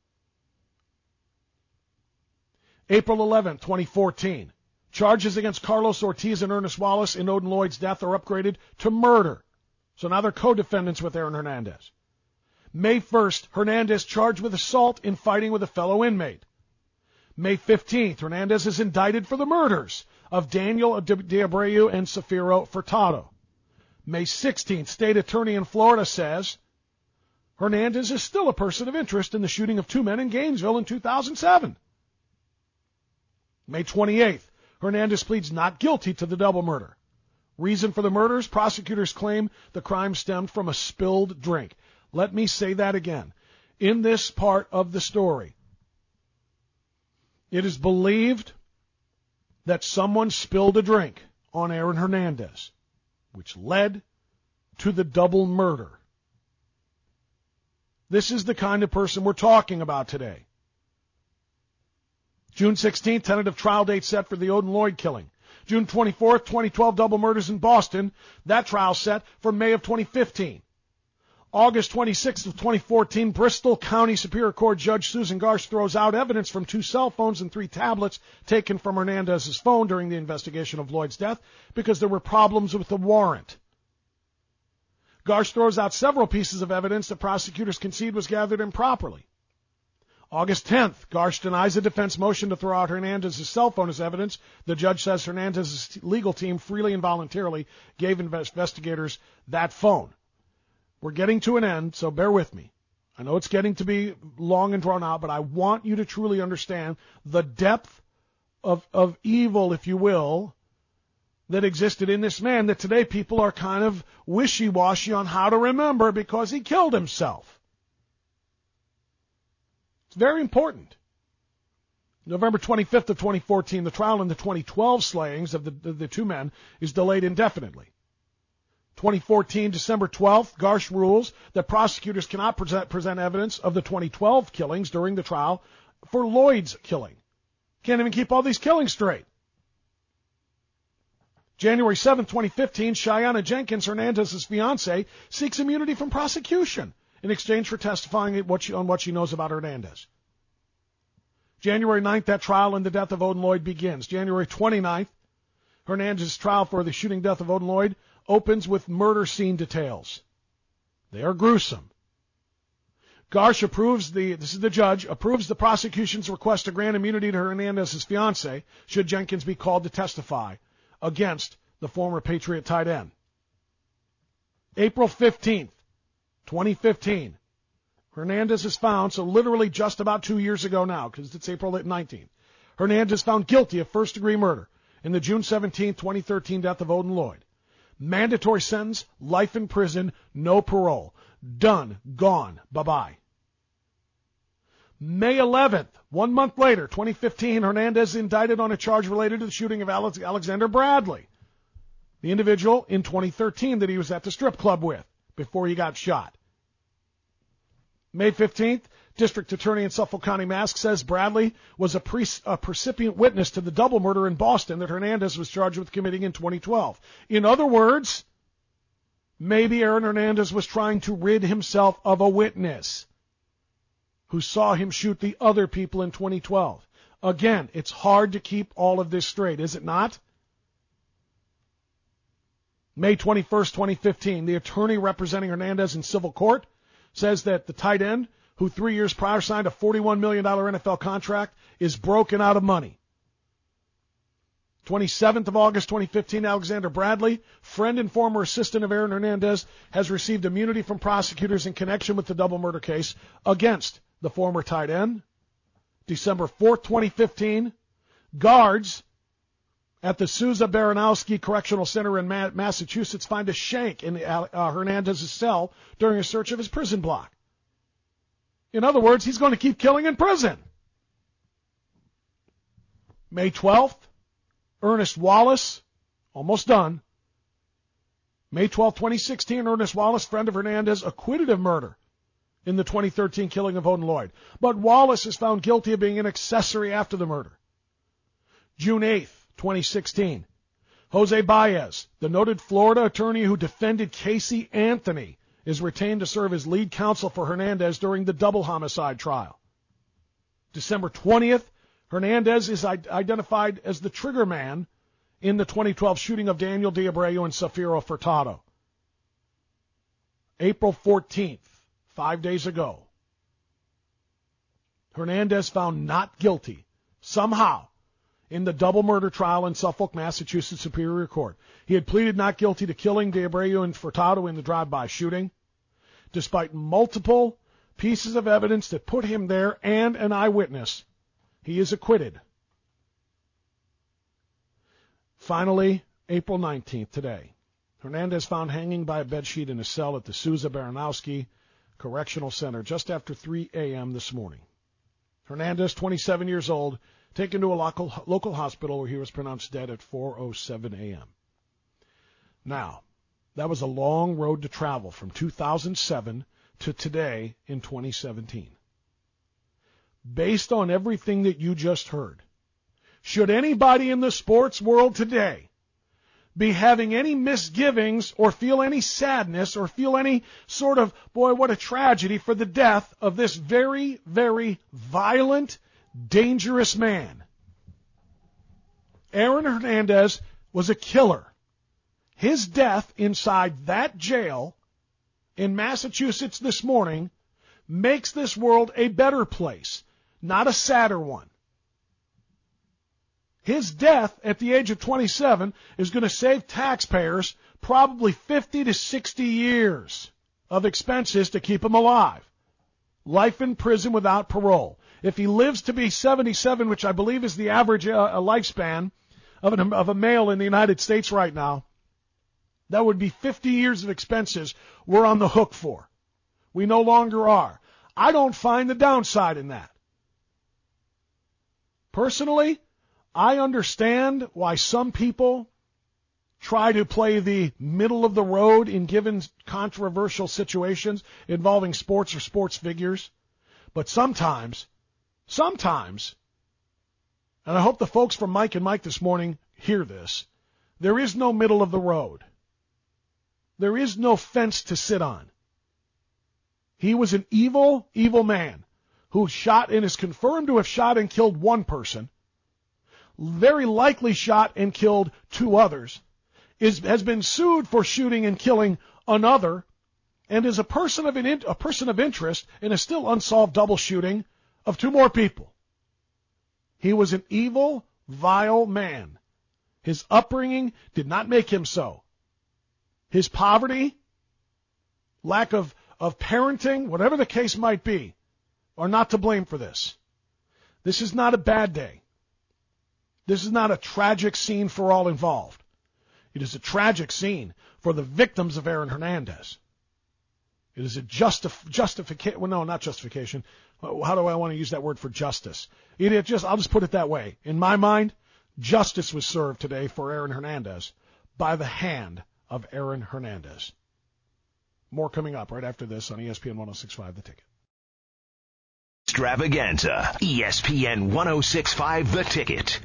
Speaker 14: April eleventh, twenty fourteen. Charges against Carlos Ortiz and Ernest Wallace in Odin Lloyd's death are upgraded to murder. So now they're co-defendants with Aaron Hernandez. May first, Hernandez charged with assault in fighting with a fellow inmate. May fifteenth, Hernandez is indicted for the murders of Daniel D'Abreu and Safiro Furtado. May sixteenth, state attorney in Florida says Hernandez is still a person of interest in the shooting of two men in Gainesville in two thousand seven. May twenty-eighth, Hernandez pleads not guilty to the double murder. Reason for the murders, prosecutors claim the crime stemmed from a spilled drink. Let me say that again. In this part of the story, it is believed that someone spilled a drink on Aaron Hernandez, which led to the double murder. This is the kind of person we're talking about today. June sixteenth, tentative trial date set for the Odin Lloyd killing. June twenty-fourth, twenty twelve double murders in Boston. That trial set for May of twenty fifteen. August twenty-sixth of twenty fourteen, Bristol County Superior Court Judge Susan Garsh throws out evidence from two cell phones and three tablets taken from Hernandez's phone during the investigation of Lloyd's death because there were problems with the warrant. Garsh throws out several pieces of evidence that prosecutors concede was gathered improperly. August tenth, Garsh denies a defense motion to throw out Hernandez's cell phone as evidence. The judge says Hernandez's legal team freely and voluntarily gave investigators that phone. We're getting to an end, so bear with me. I know it's getting to be long and drawn out, but I want you to truly understand the depth of, of evil, if you will, that existed in this man that today people are kind of wishy-washy on how to remember because he killed himself. Very important. November twenty-fifth of twenty fourteen, the trial in the twenty twelve slayings of the, the, the two men is delayed indefinitely. twenty fourteen, December twelfth, Garsh rules that prosecutors cannot present, present evidence of the twenty twelve killings during the trial for Lloyd's killing. Can't even keep all these killings straight. January seventh, twenty fifteen, Cheyenne Jenkins, Hernandez's fiancée, seeks immunity from prosecution in exchange for testifying what she, on what she knows about Hernandez. January ninth, that trial in the death of Odin Lloyd begins. January twenty-ninth, Hernandez's trial for the shooting death of Odin Lloyd opens with murder scene details. They are gruesome. Garsh approves the, this is the judge, approves the prosecution's request to grant immunity to Hernandez's fiancée should Jenkins be called to testify against the former Patriot tight end. April fifteenth, twenty fifteen. Hernandez is found, so literally just about two years ago now, because it's April nineteenth. Hernandez found guilty of first-degree murder in the June seventeenth, twenty thirteen death of Odin Lloyd. Mandatory sentence, life in prison, no parole. Done. Gone. Bye-bye. May eleventh, one month later, twenty fifteen, Hernandez indicted on a charge related to the shooting of Alex- Alexander Bradley, the individual in twenty thirteen that he was at the strip club with before he got shot. May fifteenth, District Attorney in Suffolk County, Mass. says Bradley was a, pre- a precipient witness to the double murder in Boston that Hernandez was charged with committing in twenty twelve. In other words, maybe Aaron Hernandez was trying to rid himself of a witness who saw him shoot the other people in twenty twelve. Again, it's hard to keep all of this straight, is it not? May twenty-first, twenty fifteen, the attorney representing Hernandez in civil court says that the tight end, who three years prior signed a forty-one million dollars N F L contract, is broken out of money. twenty-seventh of August, twenty fifteen, Alexander Bradley, friend and former assistant of Aaron Hernandez, has received immunity from prosecutors in connection with the double murder case against the former tight end. December fourth, twenty fifteen, guards at the Sousa Baranowski Correctional Center in Ma- Massachusetts find a shank in the, uh, Hernandez's cell during a search of his prison block. In other words, he's going to keep killing in prison. May twelfth, Ernest Wallace, almost done. May twelfth, twenty sixteen, Ernest Wallace, friend of Hernandez, acquitted of murder in the twenty thirteen killing of Odin Lloyd. But Wallace is found guilty of being an accessory after the murder. June eighth, twenty sixteen, Jose Baez, the noted Florida attorney who defended Casey Anthony, is retained to serve as lead counsel for Hernandez during the double homicide trial. December twentieth, Hernandez is identified as the trigger man in the twenty twelve shooting of Daniel D'Abreu and Safiro Furtado. April fourteenth, five days ago, Hernandez found not guilty, somehow, in the double murder trial in Suffolk, Massachusetts Superior Court. He had pleaded not guilty to killing D'Abreu and Furtado in the drive-by shooting, despite multiple pieces of evidence that put him there and an eyewitness. He is acquitted. Finally, April nineteenth, today, Hernandez found hanging by a bedsheet in a cell at the Sousa Baranowski Correctional Center just after three a.m. this morning. Hernandez, twenty-seven years old, taken to a local, local hospital where he was pronounced dead at four oh seven a.m. Now, that was a long road to travel from two thousand seven to today in twenty seventeen. Based on everything that you just heard, should anybody in the sports world today be having any misgivings or feel any sadness or feel any sort of, boy, what a tragedy for the death of this very, very violent, dangerous man? Aaron Hernandez was a killer. His death inside that jail in Massachusetts this morning makes this world a better place, not a sadder one. His death at the age of twenty-seven is going to save taxpayers probably fifty to sixty years of expenses to keep him alive. Life in prison without parole. If he lives to be seventy-seven, which I believe is the average uh, lifespan of, an, of a male in the United States right now, that would be fifty years of expenses we're on the hook for. We no longer are. I don't find the downside in that. Personally, I understand why some people try to play the middle of the road in given controversial situations involving sports or sports figures. But sometimes, sometimes, and I hope the folks from Mike and Mike this morning hear this, there is no middle of the road. There is no fence to sit on. He was an evil, evil man who shot and is confirmed to have shot and killed one person, very likely shot and killed two others, is, has been sued for shooting and killing another, and is a person of an in, a person of interest in a still unsolved double shooting of two more people. He was an evil, vile man. His upbringing did not make him so. His poverty, lack of, of parenting, whatever the case might be, are not to blame for this. This is not a bad day. This is not a tragic scene for all involved. It is a tragic scene for the victims of Aaron Hernandez. It is a justif- justification. Well, no, not justification. How do I want to use that word for justice? It, it just, I'll just put it that way. In my mind, justice was served today for Aaron Hernandez by the hand of Aaron Hernandez. More coming up right after this on E S P N one oh six point five The Ticket.
Speaker 13: Extravaganza. E S P N one oh six point five The Ticket.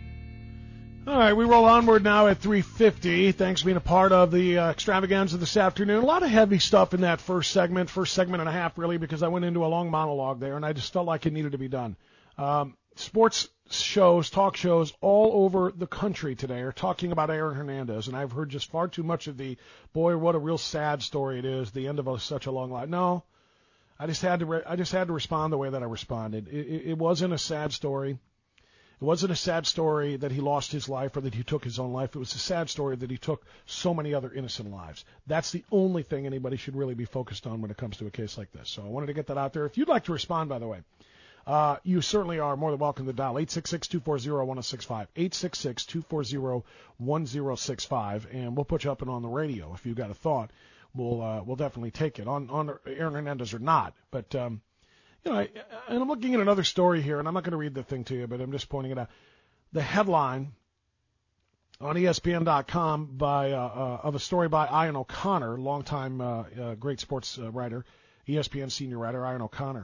Speaker 14: All right, we roll onward now at three fifty. Thanks for being a part of the uh, extravaganza this afternoon. A lot of heavy stuff in that first segment, first segment and a half, really, because I went into a long monologue there, and I just felt like it needed to be done. Um, sports shows, talk shows all over the country today are talking about Aaron Hernandez, and I've heard just far too much of the, boy, what a real sad story it is, the end of a, such a long life. No, I just had to re- I just had to respond the way that I responded. It, it, it wasn't a sad story. It wasn't a sad story that he lost his life or that he took his own life. It was a sad story that he took so many other innocent lives. That's the only thing anybody should really be focused on when it comes to a case like this. So I wanted to get that out there. If you'd like to respond, by the way, uh, you certainly are more than welcome to dial eight six six, two four zero, one oh six five, eight six six, two four zero, one oh six five, and we'll put you up and on the radio. If you've got a thought, we'll uh, we'll definitely take it, on, on Aaron Hernandez or not. But, um, you know, I, and I'm looking at another story here, and I'm not going to read the thing to you, but I'm just pointing it out. The headline on E S P N dot com by uh, uh, of a story by Ian O'Connor, longtime uh, uh, great sports uh, writer, E S P N senior writer Ian O'Connor.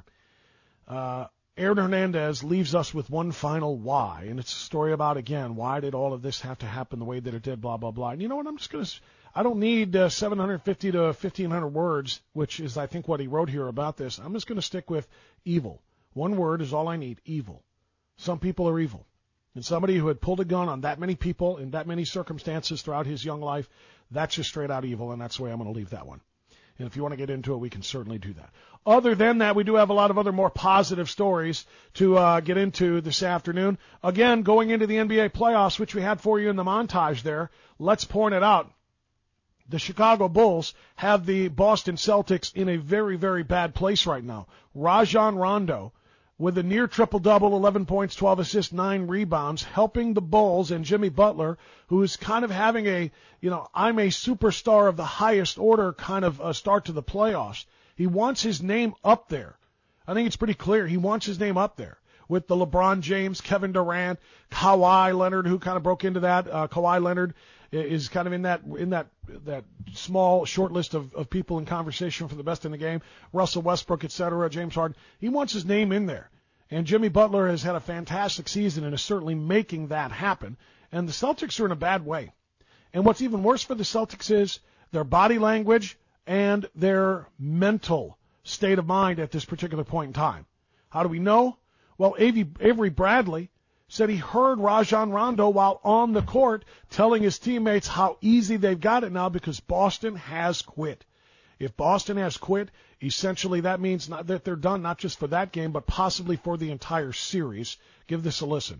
Speaker 14: Uh, Aaron Hernandez leaves us with one final why, and it's a story about, again, why did all of this have to happen the way that it did, blah, blah, blah. And you know what, I'm just going to, I don't need uh, seven hundred fifty to fifteen hundred words, which is, I think, what he wrote here about this. I'm just going to stick with evil. One word is all I need, evil. Some people are evil. And somebody who had pulled a gun on that many people in that many circumstances throughout his young life, that's just straight out evil, and that's the way I'm going to leave that one. And if you want to get into it, we can certainly do that. Other than that, we do have a lot of other more positive stories to uh, get into this afternoon. Again, going into the N B A playoffs, which we had for you in the montage there, let's point it out. The Chicago Bulls have the Boston Celtics in a very, very bad place right now. Rajon Rondo, with a near triple-double, eleven points, twelve assists, nine rebounds, helping the Bulls, and Jimmy Butler, who is kind of having a, you know, I'm a superstar of the highest order kind of a start to the playoffs. He wants his name up there. I think it's pretty clear. He wants his name up there with the LeBron James, Kevin Durant, Kawhi Leonard, who kind of broke into that. Uh, Kawhi Leonard is kind of in that in that that small short list of, of people in conversation for the best in the game. Russell Westbrook, et cetera, James Harden. He wants his name in there. And Jimmy Butler has had a fantastic season and is certainly making that happen. And the Celtics are in a bad way. And what's even worse for the Celtics is their body language and their mental state of mind at this particular point in time. How do we know? Well, Avery Bradley said he heard Rajon Rondo while on the court telling his teammates how easy they've got it now because Boston has quit. If Boston has quit, essentially that means not that they're done, not just for that game, but possibly for the entire series. Give this a listen.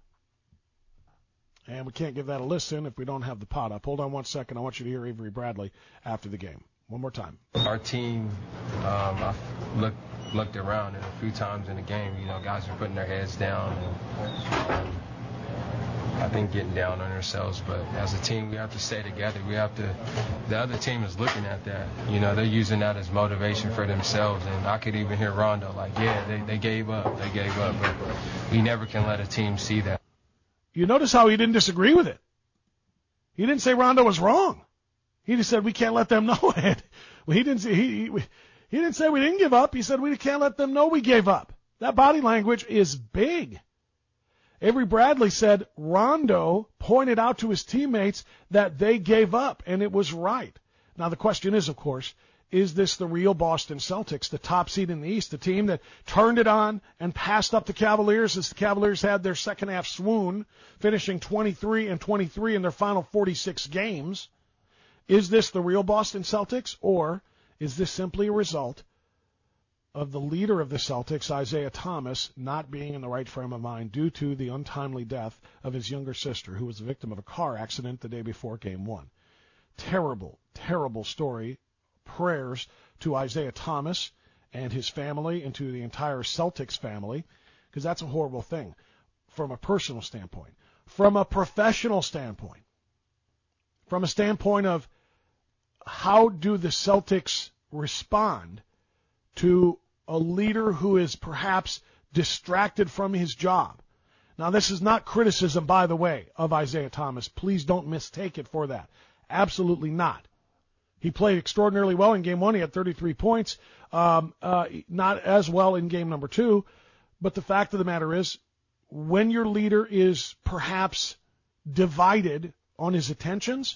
Speaker 14: And we can't give that a listen if we don't have the pot up. Hold on one second. I want you to hear Avery Bradley after the game. One more time.
Speaker 7: Our team, um, I looked looked around, and a few times in the game, you know, guys are putting their heads down. And, um, I think getting down on ourselves, but as a team, we have to stay together. We have to. The other team is looking at that. You know, they're using that as motivation for themselves. And I could even hear Rondo like, "Yeah, they they gave up. They gave up." But we never can let a team see that.
Speaker 14: You notice how he didn't disagree with it. He didn't say Rondo was wrong. He just said we can't let them know it. Well, he didn't say he, he he didn't say we didn't give up. He said we can't let them know we gave up. That body language is big. Avery Bradley said Rondo pointed out to his teammates that they gave up, and it was right. Now, the question is, of course, is this the real Boston Celtics, the top seed in the East, the team that turned it on and passed up the Cavaliers as the Cavaliers had their second half swoon, finishing twenty-three and twenty-three in their final forty-six games? Is this the real Boston Celtics, or Is this simply a result of the leader of the Celtics, Isaiah Thomas, not being in the right frame of mind due to the untimely death of his younger sister, who was the victim of a car accident the day before Game one? Terrible, terrible story. Prayers to Isaiah Thomas and his family and to the entire Celtics family, because that's a horrible thing from a personal standpoint. From a professional standpoint, from a standpoint of how do the Celtics respond to a leader who is perhaps distracted from his job. Now, this is not criticism, by the way, of Isaiah Thomas. Please don't mistake it for that. Absolutely not. He played extraordinarily well in game one. He had thirty-three points. Um, uh, not as well in game number two. But the fact of the matter is, when your leader is perhaps divided on his attentions,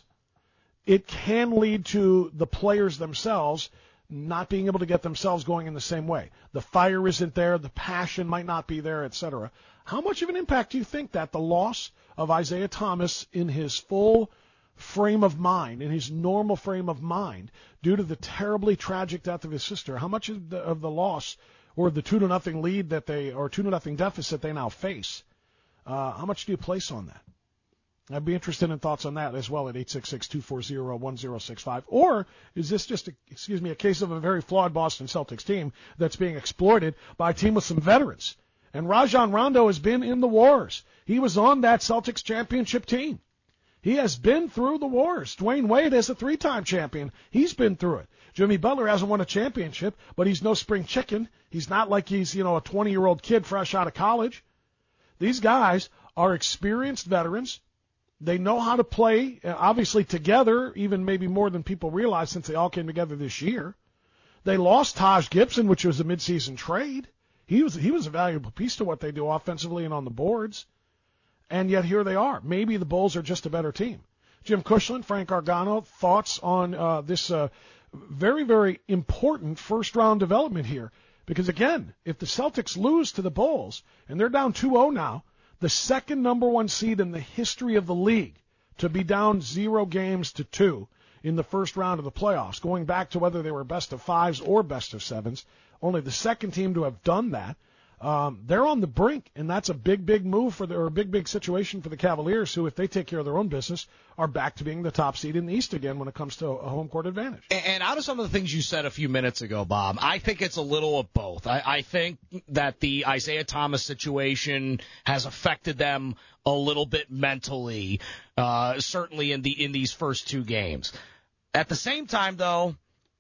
Speaker 14: it can lead to the players themselves not being able to get themselves going in the same way. The fire isn't there, the passion might not be there, et cetera. How much of an impact do you think that the loss of Isaiah Thomas in his full frame of mind, in his normal frame of mind, due to the terribly tragic death of his sister, how much of the, of the loss or the two to nothing lead that they, or two to nothing deficit they now face, uh, how much do you place on that? I'd be interested in thoughts on that as well at eight six six, two four zero, one zero six five. Or is this just, a, excuse me, a case of a very flawed Boston Celtics team that's being exploited by a team with some veterans? And Rajon Rondo has been in the wars. He was on that Celtics championship team. He has been through the wars. Dwayne Wade is a three-time champion. He's been through it. Jimmy Butler hasn't won a championship, but he's no spring chicken. He's not like he's, you know, a twenty-year-old kid fresh out of college. These guys are experienced veterans. They know how to play, obviously together, even maybe more than people realize since they all came together this year. They lost Taj Gibson, which was a midseason trade. He was he was a valuable piece to what they do offensively and on the boards. And yet here they are. Maybe the Bulls are just a better team. Jim Cushland, Frank Gargano, thoughts on uh, this uh, very, very important first-round development here. Because, again, if the Celtics lose to the Bulls, and they're down two oh now, the second number one seed in the history of the league to be down zero games to two in the first round of the playoffs, going back to whether they were best of fives or best of sevens, only the second team to have done that. Um, they're on the brink, and that's a big, big move for the, or a big, big situation for the Cavaliers, who, if they take care of their own business, are back to being the top seed in the East again when it comes to a home court advantage.
Speaker 1: And, and out of some of the things you said a few minutes ago, Bob, I think it's a little of both. I, I think that the Isaiah Thomas situation has affected them a little bit mentally, uh, certainly in the in these first two games. At the same time, though,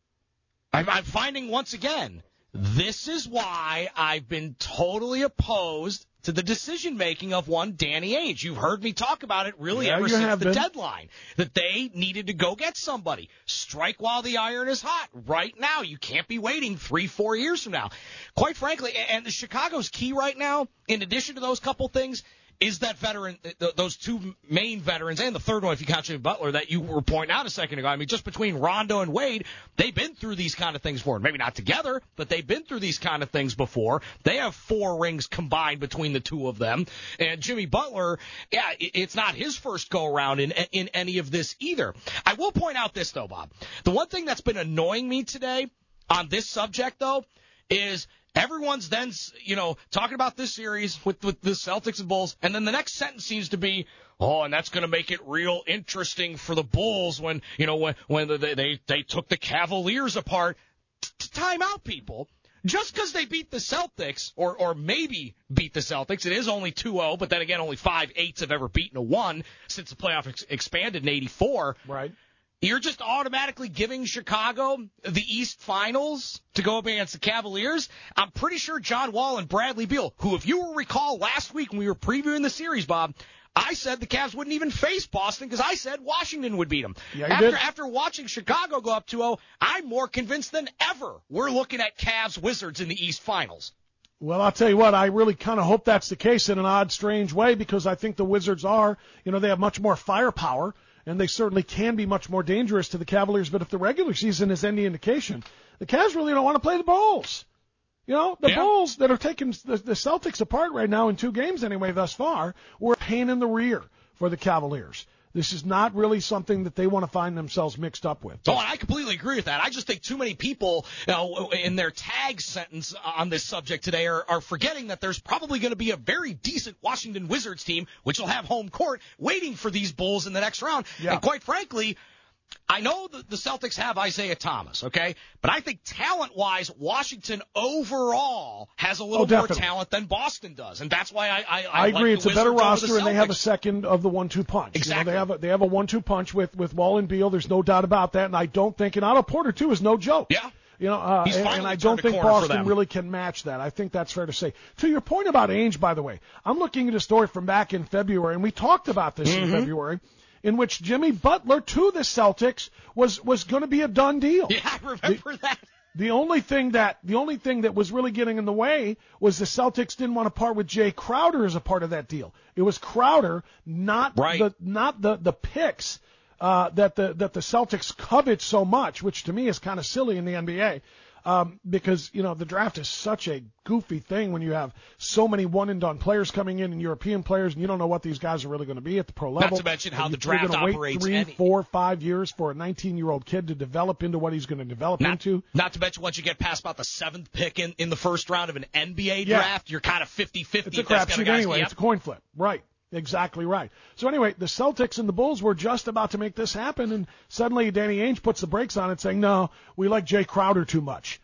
Speaker 1: I'm, I'm finding once again, this is why I've been totally opposed to the decision-making of one Danny Ainge. You've heard me talk about it really
Speaker 14: yeah,
Speaker 1: ever since the
Speaker 14: been.
Speaker 1: deadline, that they needed to go get somebody. Strike while the iron is hot right now. You can't be waiting three, four years from now. Quite frankly, and the Chicago's key right now, in addition to those couple things, is that veteran, those two main veterans, and the third one, if you count Jimmy Butler, that you were pointing out a second ago. I mean, just between Rondo and Wade, they've been through these kind of things before. Maybe not together, but they've been through these kind of things before. They have four rings combined between the two of them. And Jimmy Butler, yeah, it's not his first go-around in, in any of this either. I will point out this, though, Bob. The one thing that's been annoying me today on this subject, though, is everyone's then, you know, talking about this series with, with the Celtics and Bulls, and then the next sentence seems to be, oh, and that's going to make it real interesting for the Bulls when, you know, when, when they, they, they took the Cavaliers apart. Time out, people. Just because they beat the Celtics, or, or maybe beat the Celtics, it is only two oh, but then again, only five eights have ever beaten a one since the playoff ex- expanded in eighty-four.
Speaker 14: Right.
Speaker 1: You're just automatically giving Chicago the East Finals to go up against the Cavaliers? I'm pretty sure John Wall and Bradley Beal, who, if you will recall last week when we were previewing the series, Bob, I said the Cavs wouldn't even face Boston because I said Washington would beat them.
Speaker 14: Yeah, you
Speaker 1: after,
Speaker 14: did.
Speaker 1: after watching Chicago go up two oh, I'm more convinced than ever we're looking at Cavs-Wizards in the East Finals.
Speaker 14: Well, I'll tell you what, I really kind of hope that's the case in an odd, strange way, because I think the Wizards are, you know, they have much more firepower, and they certainly can be much more dangerous to the Cavaliers. But if the regular season is any indication, the Cavs really don't want to play the Bulls. You know, the yeah. Bulls that are taking the, the Celtics apart right now in two games anyway thus far were a pain in the rear for the Cavaliers. This is not really something that they want to find themselves mixed up with.
Speaker 1: Oh, and I completely agree with that. I just think too many people, you know, in their tag sentence on this subject today are, are forgetting that there's probably going to be a very decent Washington Wizards team, which will have home court, waiting for these Bulls in the next round.
Speaker 14: Yeah.
Speaker 1: And quite frankly, I know that the Celtics have Isaiah Thomas, okay? But I think talent-wise, Washington overall has a little
Speaker 14: Oh,
Speaker 1: more
Speaker 14: definitely.
Speaker 1: talent than Boston does. And that's why I I, I,
Speaker 14: I agree.
Speaker 1: like
Speaker 14: It's
Speaker 1: the
Speaker 14: a better
Speaker 1: Wizards over
Speaker 14: roster,
Speaker 1: the
Speaker 14: and they have a
Speaker 1: Celtics.
Speaker 14: second of the one-two punch.
Speaker 1: Exactly.
Speaker 14: You know, they have a, they have a one-two punch with with Wall and Beal. There's no doubt about that. And I don't think, and Otto Porter too is no joke.
Speaker 1: Yeah.
Speaker 14: You know, uh,
Speaker 1: He's
Speaker 14: and,
Speaker 1: finally
Speaker 14: and I
Speaker 1: turned
Speaker 14: don't
Speaker 1: a
Speaker 14: think
Speaker 1: corner for
Speaker 14: Boston
Speaker 1: them.
Speaker 14: really can match that. I think that's fair to say. To your point about Ainge, by the way, I'm looking at a story from back in February, and we talked about this
Speaker 1: Mm-hmm.
Speaker 14: in February, in which Jimmy Butler to the Celtics was was going to be a done deal.
Speaker 1: Yeah, I remember
Speaker 14: the,
Speaker 1: that.
Speaker 14: The only thing that the only thing that was really getting in the way was the Celtics didn't want to part with Jay Crowder as a part of that deal. It was Crowder, not
Speaker 1: Right.
Speaker 14: the not the the picks uh, that the that the Celtics covet so much, which to me is kind of silly in the N B A. Um, because, you know, the draft is such a goofy thing when you have so many one-and-done players coming in and European players, and you don't know what these guys are really going to be at the pro level.
Speaker 1: Not to mention how
Speaker 14: And
Speaker 1: the
Speaker 14: you're
Speaker 1: draft
Speaker 14: gonna wait
Speaker 1: operates.
Speaker 14: three,
Speaker 1: any-
Speaker 14: four, five years for a nineteen-year-old kid to develop into what he's going to develop
Speaker 1: Not,
Speaker 14: into.
Speaker 1: not to mention once you get past about the seventh pick in, in the first round of an N B A
Speaker 14: Yeah.
Speaker 1: draft, you're kind of fifty-fifty.
Speaker 14: It's a
Speaker 1: if that's gonna
Speaker 14: crapshoot
Speaker 1: guys-
Speaker 14: anyway.
Speaker 1: Yep.
Speaker 14: It's a coin flip. Right. Exactly right. So anyway, the Celtics and the Bulls were just about to make this happen, and suddenly Danny Ainge puts the brakes on it, saying, no, we like Jay Crowder too much.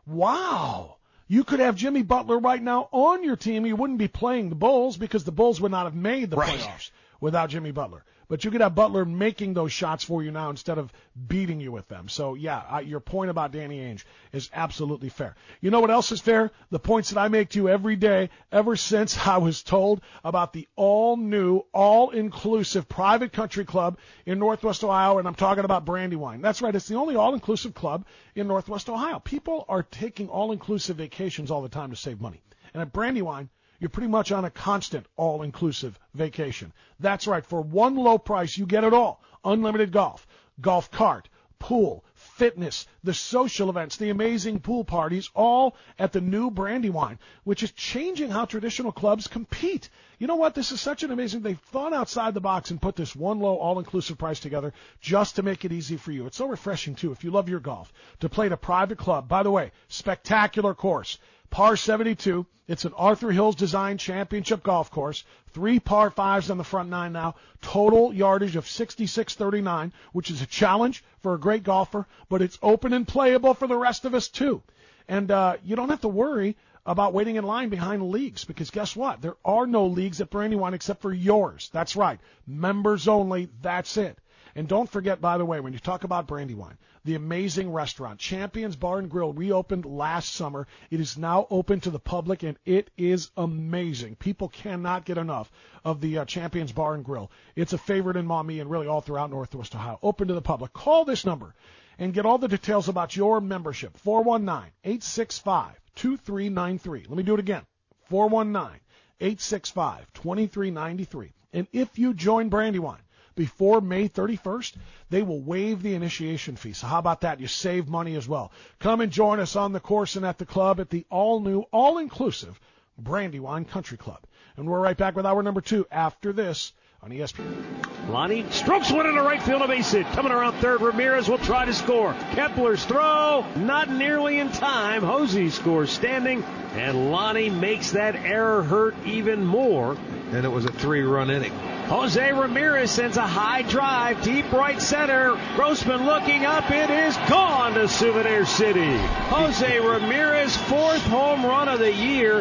Speaker 14: Wow. You could have Jimmy Butler right now on your team. You wouldn't be playing the Bulls because the Bulls would not have made the
Speaker 1: Right.
Speaker 14: playoffs without Jimmy Butler. But you could have Butler making those shots for you now instead of beating you with them. So, yeah, I, your point about Danny Ainge is absolutely fair. You know what else is fair? The points that I make to you every day ever since I was told about the all-new, all-inclusive private country club in Northwest Ohio, and I'm talking about Brandywine. That's right. It's the only all-inclusive club in Northwest Ohio. People are taking all-inclusive vacations all the time to save money. And at Brandywine, you're pretty much on a constant all-inclusive vacation. That's right. For one low price, you get it all. Unlimited golf, golf cart, pool, fitness, the social events, the amazing pool parties, all at the new Brandywine, which is changing how traditional clubs compete. You know what? This is such an amazing, they've thought outside the box and put this one low all-inclusive price together just to make it easy for you. It's so refreshing, too, if you love your golf, to play at a private club. By the way, spectacular course. Par seventy-two. It's an Arthur Hills Design Championship golf course. Three par fives on the front nine now. Total yardage of sixty-six thirty-nine, which is a challenge for a great golfer, but it's open and playable for the rest of us too. And uh, you don't have to worry about waiting in line behind leagues because guess what? There are no leagues at Brandywine except for yours. That's right. Members only. That's it. And don't forget, by the way, when you talk about Brandywine, the amazing restaurant, Champions Bar and Grill, reopened last summer. It is now open to the public, and it is amazing. People cannot get enough of the uh, Champions Bar and Grill. It's a favorite in Maumee and really all throughout Northwest Ohio. Open to the public. Call this number and get all the details about your membership, four one nine, eight six five, two three nine three. Let me do it again, four one nine, eight six five, two three nine three. And if you join Brandywine before May thirty-first, they will waive the initiation fee. So how about that? You save money as well. Come and join us on the course and at the club at the all-new, all-inclusive Brandywine Country Club. And we're right back with hour number two after this on E S P N.
Speaker 2: Lonnie strokes one into right field, a base hit. Coming around third, Ramirez will try to score. Kepler's throw, not nearly in time. Hosey scores standing, and Lonnie makes that error hurt even more.
Speaker 3: And it was a three-run inning.
Speaker 2: Jose Ramirez sends a high drive, deep right center. Grossman looking up, it is gone to Souvenir City. Jose Ramirez, fourth home run of the year.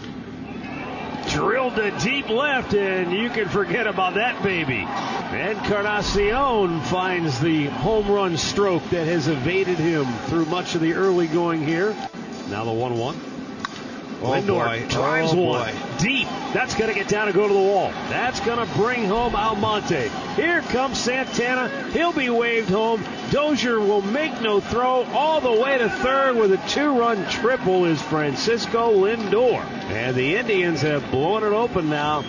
Speaker 2: Drilled to deep left, and you can forget about that baby. Encarnacion finds the home run stroke that has evaded him through much of the early going here. Now the one one.
Speaker 3: Oh,
Speaker 2: Lindor
Speaker 3: boy.
Speaker 2: drives
Speaker 3: Oh,
Speaker 2: one
Speaker 3: boy.
Speaker 2: deep. That's going to get down and go to the wall. That's going to bring home Almonte. Here comes Santana. He'll be waved home. Dozier will make no throw. All the way to third with a two-run triple is Francisco Lindor. And the Indians have blown it open now.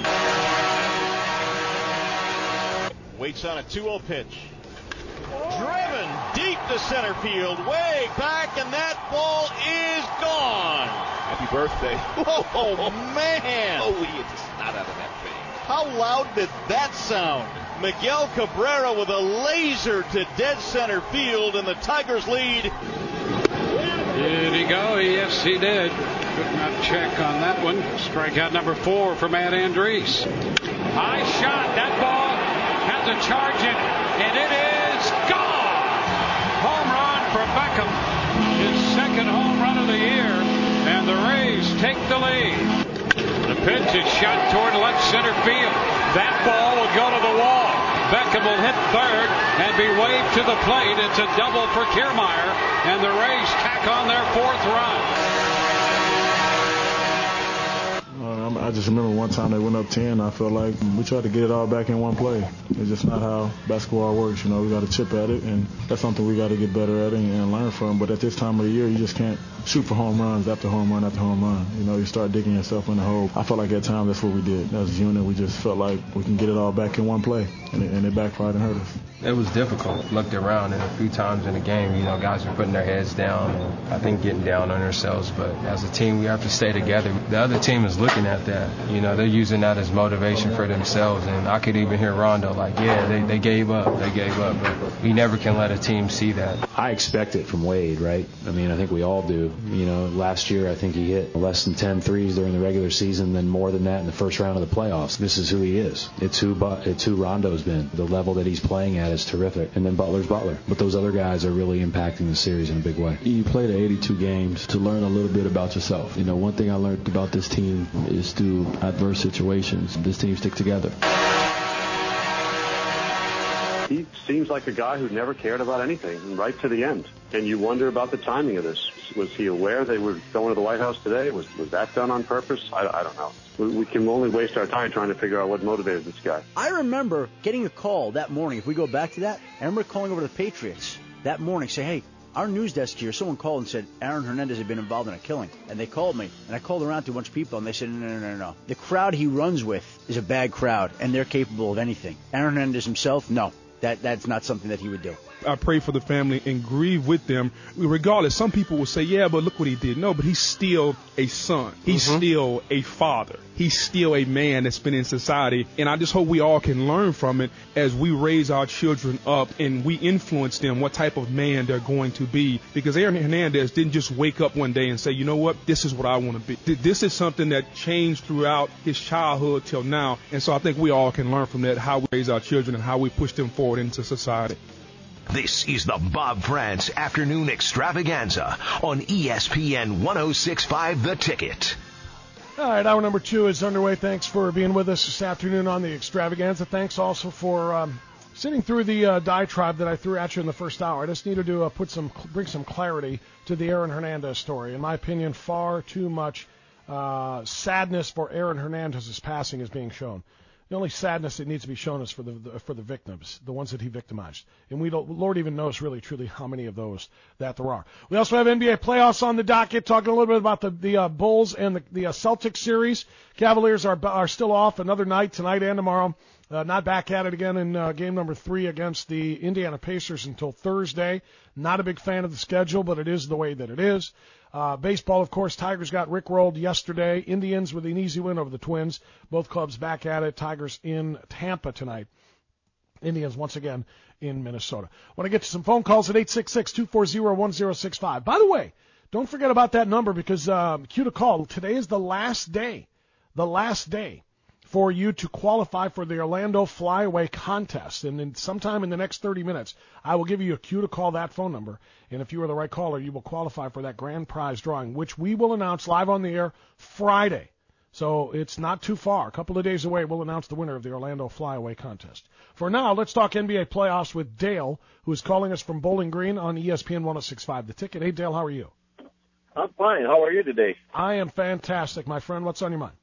Speaker 4: Waits on a two oh pitch. Driven deep to center field, way back, and that ball is gone. Happy birthday. Oh, man.
Speaker 23: Oh, we get the snot out of that thing.
Speaker 4: How loud did that sound? Miguel Cabrera with a laser to dead center field, and the Tigers lead.
Speaker 5: Did he go? Yes, he did. Could not check on that one. Strikeout number four for Matt Andriese. High shot. That ball has a charge in, and it is gone. Home run for Beckham. His second home run of the year, and the Rays take the lead. The pitch is shot toward left center field. That ball will go to the wall. Beckham will hit third and be waved to the plate. It's a double for Kiermaier, and the Rays tack on their fourth run.
Speaker 9: Um, I just remember one time they went up ten. I felt like we tried to get it all back in one play. It's just not how basketball works. You know, we got to chip at it, and that's something we got to get better at and, and learn from. But at this time of the year, you just can't shoot for home runs after home run after home run. You know, you start digging yourself in the hole. I felt like at times that's what we did. As a unit, we just felt like we can get it all back in one play, and it, and it backfired and hurt us.
Speaker 7: It was difficult. Looked around, and a few times in the game, you know, guys were putting their heads down and I think getting down on themselves. But as a team, we have to stay together. The other team is looking at that. You know, they're using that as motivation for themselves. And I could even hear Rondo like, yeah, they, they gave up. They gave up. But we never can let a team see that.
Speaker 6: I expect it from Wade, right? I mean, I think we all do. You know, last year I think he hit less than ten threes during the regular season, then more than that in the first round of the playoffs. This is who he is. It's who, it's who Rondo's been. The level that he's playing at is terrific. And then Butler's Butler. But those other guys are really impacting the series in a big way.
Speaker 9: You play the eighty-two games to learn a little bit about yourself. You know, one thing I learned about this team is through adverse situations, this team stick together.
Speaker 10: He seems like a guy who never cared about anything, right to the end. And you wonder about the timing of this. Was he aware they were going to the White House today? Was was that done on purpose? I, I don't know. We, we can only waste our time trying to figure out what motivated this guy.
Speaker 11: I remember getting a call that morning. If we go back to that, I remember calling over to the Patriots that morning, say, hey, our news desk here, someone called and said Aaron Hernandez had been involved in a killing. And they called me, and I called around to a bunch of people, and they said, no, no, no, no, no. The crowd he runs with is a bad crowd, and they're capable of anything. Aaron Hernandez himself, no. That That's not something that he would do.
Speaker 12: I pray for the family and grieve with them. Regardless, some people will say, yeah, but look what he did. No, but he's still a son. He's mm-hmm. still a father. He's still a man that's been in society. And I just hope we all can learn from it as we raise our children up and we influence them what type of man they're going to be. Because Aaron Hernandez didn't just wake up one day and say, you know what, this is what I want to be. This is something that changed throughout his childhood till now. And so I think we all can learn from that, how we raise our children and how we push them forward into society.
Speaker 13: This is the Bob France Afternoon Extravaganza on E S P N ten sixty-five The Ticket.
Speaker 14: All right, hour number two is underway. Thanks for being with us this afternoon on the Extravaganza. Thanks also for um, sitting through the uh, diatribe that I threw at you in the first hour. I just needed to uh, put some, bring some clarity to the Aaron Hernandez story. In my opinion, far too much uh, sadness for Aaron Hernandez's passing is being shown. The only sadness that needs to be shown is for the, the for the victims, the ones that he victimized. And we don't, Lord even knows really, truly how many of those that there are. We also have N B A playoffs on the docket, talking a little bit about the, the uh, Bulls and the, the uh, Celtics series. Cavaliers are are still off another night, tonight and tomorrow. Uh, not back at it again in uh, game number three against the Indiana Pacers until Thursday. Not a big fan of the schedule, but it is the way that it is. Uh, baseball, of course, Tigers got rickrolled yesterday. Indians with an easy win over the Twins. Both clubs back at it. Tigers in Tampa tonight. Indians once again in Minnesota. Want to get to some phone calls at eight six six, two four zero, one zero six five. By the way, don't forget about that number because uh, cue to call. Today is the last day, the last day for you to qualify for the Orlando Flyaway contest. And then sometime in the next thirty minutes, I will give you a cue to call that phone number. And if you are the right caller, you will qualify for that grand prize drawing, which we will announce live on the air Friday. So it's not too far. A couple of days away, we'll announce the winner of the Orlando Flyaway contest. For now, let's talk N B A playoffs with Dale, who is calling us from Bowling Green on E S P N ten sixty-five The Ticket. Hey, Dale, how are you?
Speaker 8: I'm fine. How are you today?
Speaker 14: I am fantastic, my friend. What's on your mind?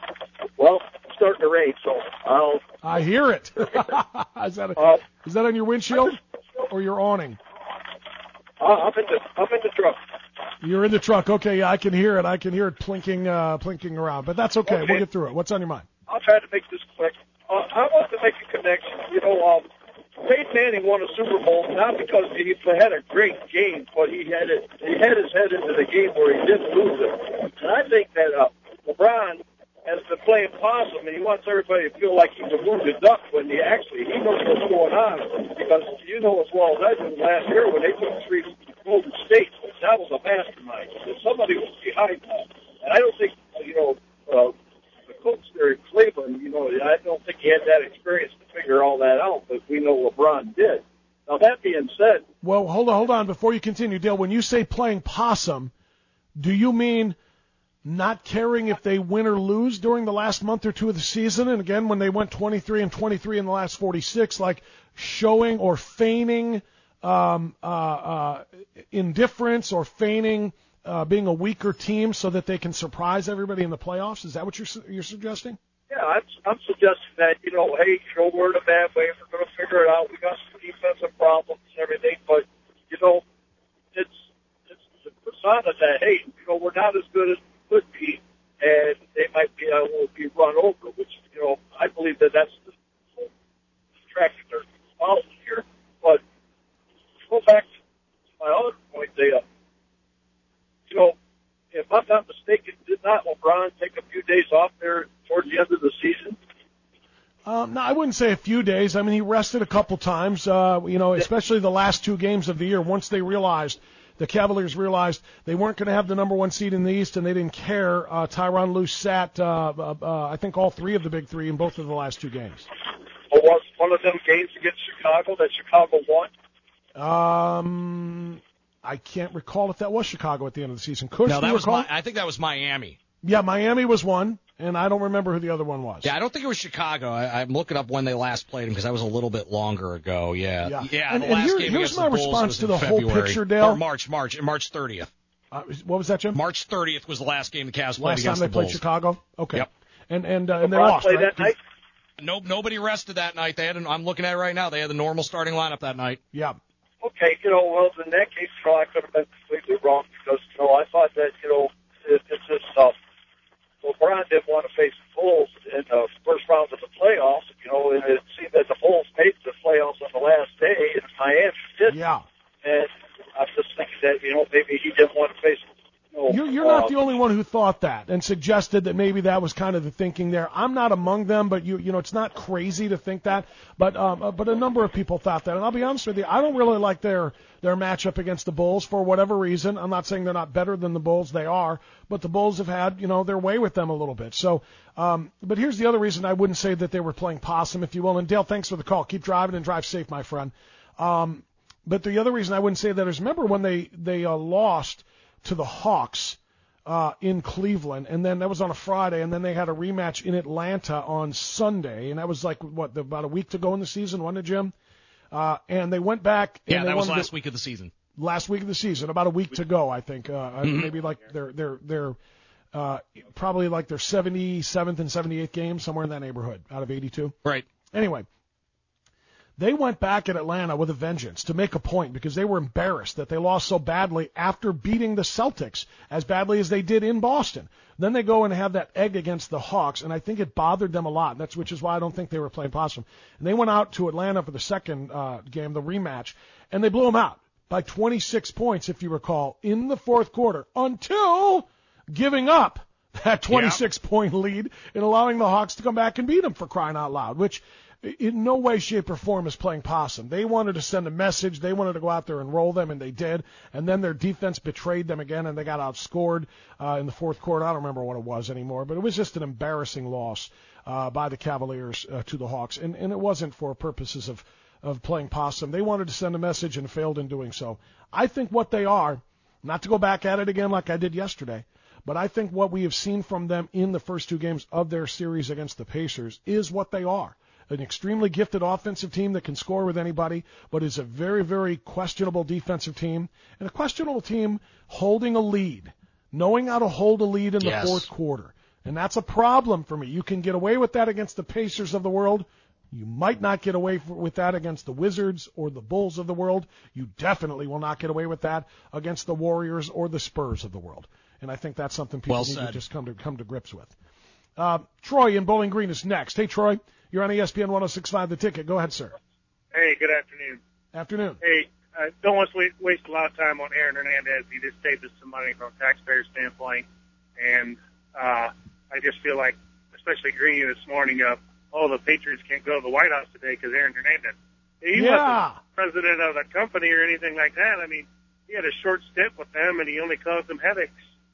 Speaker 8: Well, it's starting to rain, so I'll...
Speaker 14: I hear it. is, that a,
Speaker 8: uh,
Speaker 14: is that on your windshield or your awning?
Speaker 8: Uh, I'm in the I'm in the truck.
Speaker 14: You're in the truck. Okay, yeah, I can hear it. I can hear it plinking, uh, plinking around. But that's okay. okay. We'll get through it. What's on your mind?
Speaker 8: I'll try to make this quick. Uh, I want to make a connection. You know, um, Peyton Manning won a Super Bowl not because he had a great game, but he had it. He had his head into the game where he didn't lose it. And I think that uh, LeBron has been playing playing possum, and he wants everybody to feel like he's a wounded duck when he actually he knows what's going on. Because you know as well as I do, last year when they took three Golden State, that was a mastermind. Somebody was behind that, and I don't think you know uh, the coach there in Cleveland. You know, I don't think he had that experience to figure all that out, but we know LeBron did. Now that being said,
Speaker 14: well, hold on, hold on, before you continue, Dale. When you say playing possum, do you mean not caring if they win or lose during the last month or two of the season? And again, when they went twenty-three and twenty-three in the last forty-six, like showing or feigning um, uh, uh, indifference or feigning uh, being a weaker team so that they can surprise everybody in the playoffs? Is that what you're you're suggesting?
Speaker 8: Yeah, I'm, I'm suggesting that, you know, hey, you know, we're in a bad way. We're going to figure it out. We got some defensive problems and everything, but, you know, it's, it's the persona that, hey, you know, we're not as good as we could be, and they might be able to be run over, which, you know, I believe that that's the distraction their policy here. But to go back to my other point, they, uh, you know, if I'm not mistaken, did not LeBron take a few days off there towards the end of the season?
Speaker 14: Um, no, I wouldn't say a few days. I mean, he rested a couple times, uh, you know, especially the last two games of the year. Once they realized, the Cavaliers realized they weren't going to have the number one seed in the East, and they didn't care. Uh, Tyronn Lue sat, uh, uh, uh, I think, all three of the big three in both of the last two games.
Speaker 8: Or was one of them games against Chicago that Chicago won?
Speaker 14: Um, I can't recall if that was Chicago at the end of the season. Kush,
Speaker 1: no,
Speaker 14: do
Speaker 1: that
Speaker 14: you
Speaker 1: was
Speaker 14: recall?
Speaker 1: my, I think that was Miami.
Speaker 14: Yeah, Miami was one, and I don't remember who the other one was.
Speaker 1: Yeah, I don't think it was Chicago. I, I'm looking up when they last played him because that was a little bit longer ago. Yeah,
Speaker 14: Yeah.
Speaker 1: yeah.
Speaker 14: And-
Speaker 1: the
Speaker 14: and
Speaker 1: last
Speaker 14: here-
Speaker 1: game
Speaker 14: here's
Speaker 1: against
Speaker 14: my
Speaker 1: the Bulls
Speaker 14: response
Speaker 1: was
Speaker 14: to
Speaker 1: in
Speaker 14: the whole
Speaker 1: February.
Speaker 14: picture, Dale.
Speaker 1: Or March, March, March thirtieth.
Speaker 14: Uh, what was that, Jim?
Speaker 1: March thirtieth was the last game the Cavs played
Speaker 14: Last time
Speaker 1: against
Speaker 14: they
Speaker 1: the
Speaker 14: played
Speaker 1: Bulls.
Speaker 14: Chicago? Okay.
Speaker 1: Yep.
Speaker 14: And and, uh, and they
Speaker 8: LeBron
Speaker 14: lost,
Speaker 8: played
Speaker 14: right?
Speaker 8: that night?
Speaker 1: Nope, nobody rested that night. They had. An, I'm looking at it right now. They had the normal starting lineup that night.
Speaker 14: Yeah.
Speaker 8: Okay, you know, well, in that case, you know, I could have been completely wrong because, you know, I thought that, you know, it, it's just, uh, LeBron didn't want to face the Bulls in the first round of the playoffs, you know, and it seemed that the Bulls made the playoffs on the last day, and Miami didn't.
Speaker 14: Yeah.
Speaker 8: And I'm just thinking that, you know, maybe he didn't want to face, you know,
Speaker 14: You're, you're
Speaker 8: uh,
Speaker 14: not the only one who thought that and suggested that maybe that was kind of the thinking there. I'm not among them, but you you know it's not crazy to think that. But um, uh, but a number of people thought that, and I'll be honest with you, I don't really like their their matchup against the Bulls for whatever reason. I'm not saying they're not better than the Bulls, they are, but the Bulls have had you know their way with them a little bit. So, um, but here's the other reason I wouldn't say that they were playing possum, if you will. And Dale, thanks for the call. Keep driving and drive safe, my friend. Um, but the other reason I wouldn't say that is remember when they they uh, lost to the Hawks. Uh, in Cleveland, and then that was on a Friday, and then they had a rematch in Atlanta on Sunday, and that was like, what, about a week to go in the season, wasn't it, Jim? Uh, and they went back.
Speaker 1: Yeah,
Speaker 14: and they
Speaker 1: that was
Speaker 14: won
Speaker 1: last
Speaker 14: the,
Speaker 1: week of the season.
Speaker 14: Last week of the season, about a week to go, I think. Uh,
Speaker 1: Mm-hmm.
Speaker 14: Maybe like their, their, their, uh, probably like their seventy-seventh and seventy-eighth game, somewhere in that neighborhood, out of eighty-two.
Speaker 1: Right.
Speaker 14: Anyway. They went back at Atlanta with a vengeance to make a point because they were embarrassed that they lost so badly after beating the Celtics as badly as they did in Boston. Then they go and have that egg against the Hawks, and I think it bothered them a lot. That's which is why I don't think they were playing possum. And they went out to Atlanta for the second uh, game, the rematch, and they blew them out by twenty-six points, if you recall, in the fourth quarter until giving up that twenty-six point lead and allowing the Hawks to come back and beat them, for crying out loud, which in no way, shape, or form is playing possum. They wanted to send a message. They wanted to go out there and roll them, and they did. And then their defense betrayed them again, and they got outscored uh, in the fourth quarter. I don't remember what it was anymore, but it was just an embarrassing loss uh, by the Cavaliers uh, to the Hawks. And, and it wasn't for purposes of, of playing possum. They wanted to send a message and failed in doing so. I think what they are, not to go back at it again like I did yesterday, but I think what we have seen from them in the first two games of their series against the Pacers is what they are. An extremely gifted offensive team that can score with anybody, but is a very, very questionable defensive team, and a questionable team holding a lead, knowing how to hold a lead in the
Speaker 1: Yes.
Speaker 14: fourth quarter. And that's a problem for me. You can get away with that against the Pacers of the world. You might not get away with that against the Wizards or the Bulls of the world. You definitely will not get away with that against the Warriors or the Spurs of the world. And I think that's something people
Speaker 1: Well
Speaker 14: need to
Speaker 1: said.
Speaker 14: just come to come to grips with. Uh, Troy in Bowling Green is next. Hey, Troy, you're on E S P N one oh six point five The Ticket. Go ahead, sir.
Speaker 16: Hey, good afternoon.
Speaker 14: Afternoon.
Speaker 16: Hey, I don't want to waste, waste a lot of time on Aaron Hernandez. He just saved us some money from a taxpayer standpoint, and uh, I just feel like, especially Greeny this morning, of, oh, the Patriots can't go to the White House today because Aaron Hernandez. He
Speaker 14: Yeah.
Speaker 16: wasn't president of the company or anything like that. I mean, he had a short stint with them, and he only caused them headaches.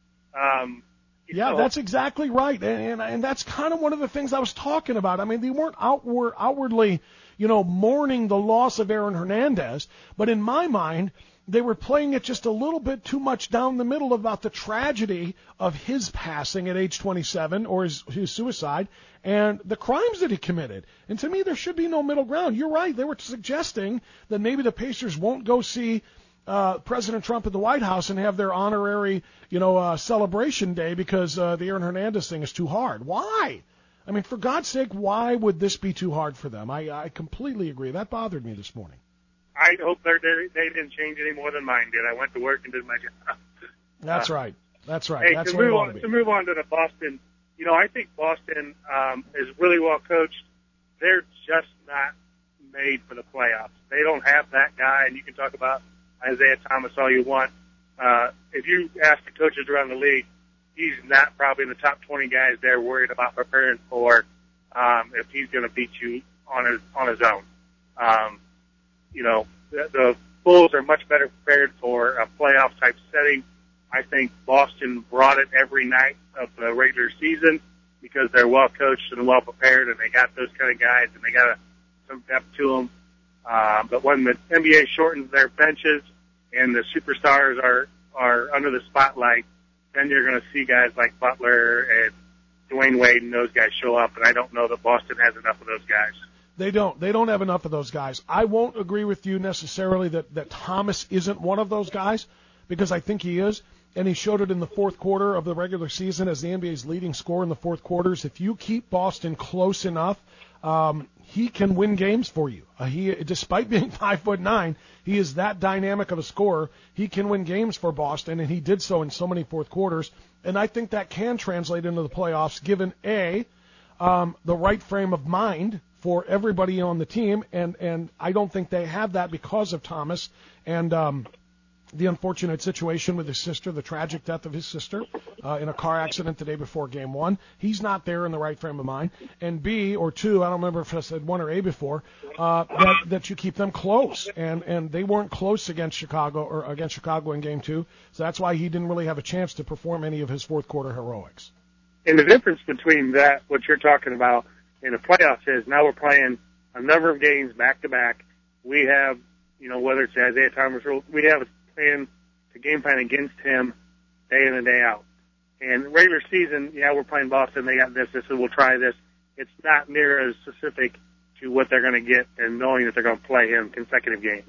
Speaker 16: Um,
Speaker 14: Yeah,
Speaker 16: know,
Speaker 14: that's exactly right, and, and and that's kind of one of the things I was talking about. I mean, they weren't outward outwardly, you know, mourning the loss of Aaron Hernandez, but in my mind, they were playing it just a little bit too much down the middle about the tragedy of his passing at age twenty-seven, or his, his suicide, and the crimes that he committed. And to me, there should be no middle ground. You're right. They were suggesting that maybe the Pacers won't go see uh, President Trump at the White House and have their honorary, you know, uh, celebration day because uh, the Aaron Hernandez thing is too hard. Why? I mean, for God's sake, why would this be too hard for them? I, I completely agree. That bothered me this morning.
Speaker 16: I hope they're, they're, they didn't change any more than mine did. I went to work and did my job.
Speaker 14: That's
Speaker 16: uh,
Speaker 14: right. That's right.
Speaker 16: Hey,
Speaker 14: That's
Speaker 16: to
Speaker 14: where
Speaker 16: move
Speaker 14: we want
Speaker 16: on
Speaker 14: to be.
Speaker 16: to move on to the Boston, you know, I think Boston um, is really well coached. They're just not made for the playoffs. They don't have that guy, and you can talk about Isaiah Thomas all you want. Uh, if you ask the coaches around the league, he's not probably in the top twenty guys they're worried about preparing for um, if he's going to beat you on his on his own. Um, you know, the, the Bulls are much better prepared for a playoff type setting. I think Boston brought it every night of the regular season because they're well coached and well prepared, and they got those kind of guys, and they got a, some depth to them. Uh, but when the N B A shortens their benches and the superstars are are under the spotlight, then you're going to see guys like Butler and Dwayne Wade and those guys show up, and I don't know that Boston has enough of those guys.
Speaker 14: They don't. They don't have enough of those guys. I won't agree with you necessarily that, that Thomas isn't one of those guys, because I think he is, and he showed it in the fourth quarter of the regular season as the N B A's leading scorer in the fourth quarters. If you keep Boston close enough, um, he can win games for you. Uh, he, despite being five foot nine, he is that dynamic of a scorer. He can win games for Boston, and he did so in so many fourth quarters. And I think that can translate into the playoffs, given a um, the right frame of mind for everybody on the team, and, and I don't think they have that because of Thomas and um, the unfortunate situation with his sister, the tragic death of his sister uh, in a car accident the day before game one. He's not there in the right frame of mind. And B, or two, I don't remember if I said one or A before, uh, that, that you keep them close. And, and they weren't close against Chicago or against Chicago in game two, so that's why he didn't really have a chance to perform any of his fourth quarter heroics.
Speaker 16: And the difference between that, what you're talking about, in the playoffs is now we're playing a number of games back to back. We have, you know, whether it's Isaiah Thomas, we have a plan to game plan against him day in and day out. And regular season, yeah, we're playing Boston. They got this, this, and we'll try this. It's not near as specific to what they're going to get and knowing that they're going to play him consecutive games.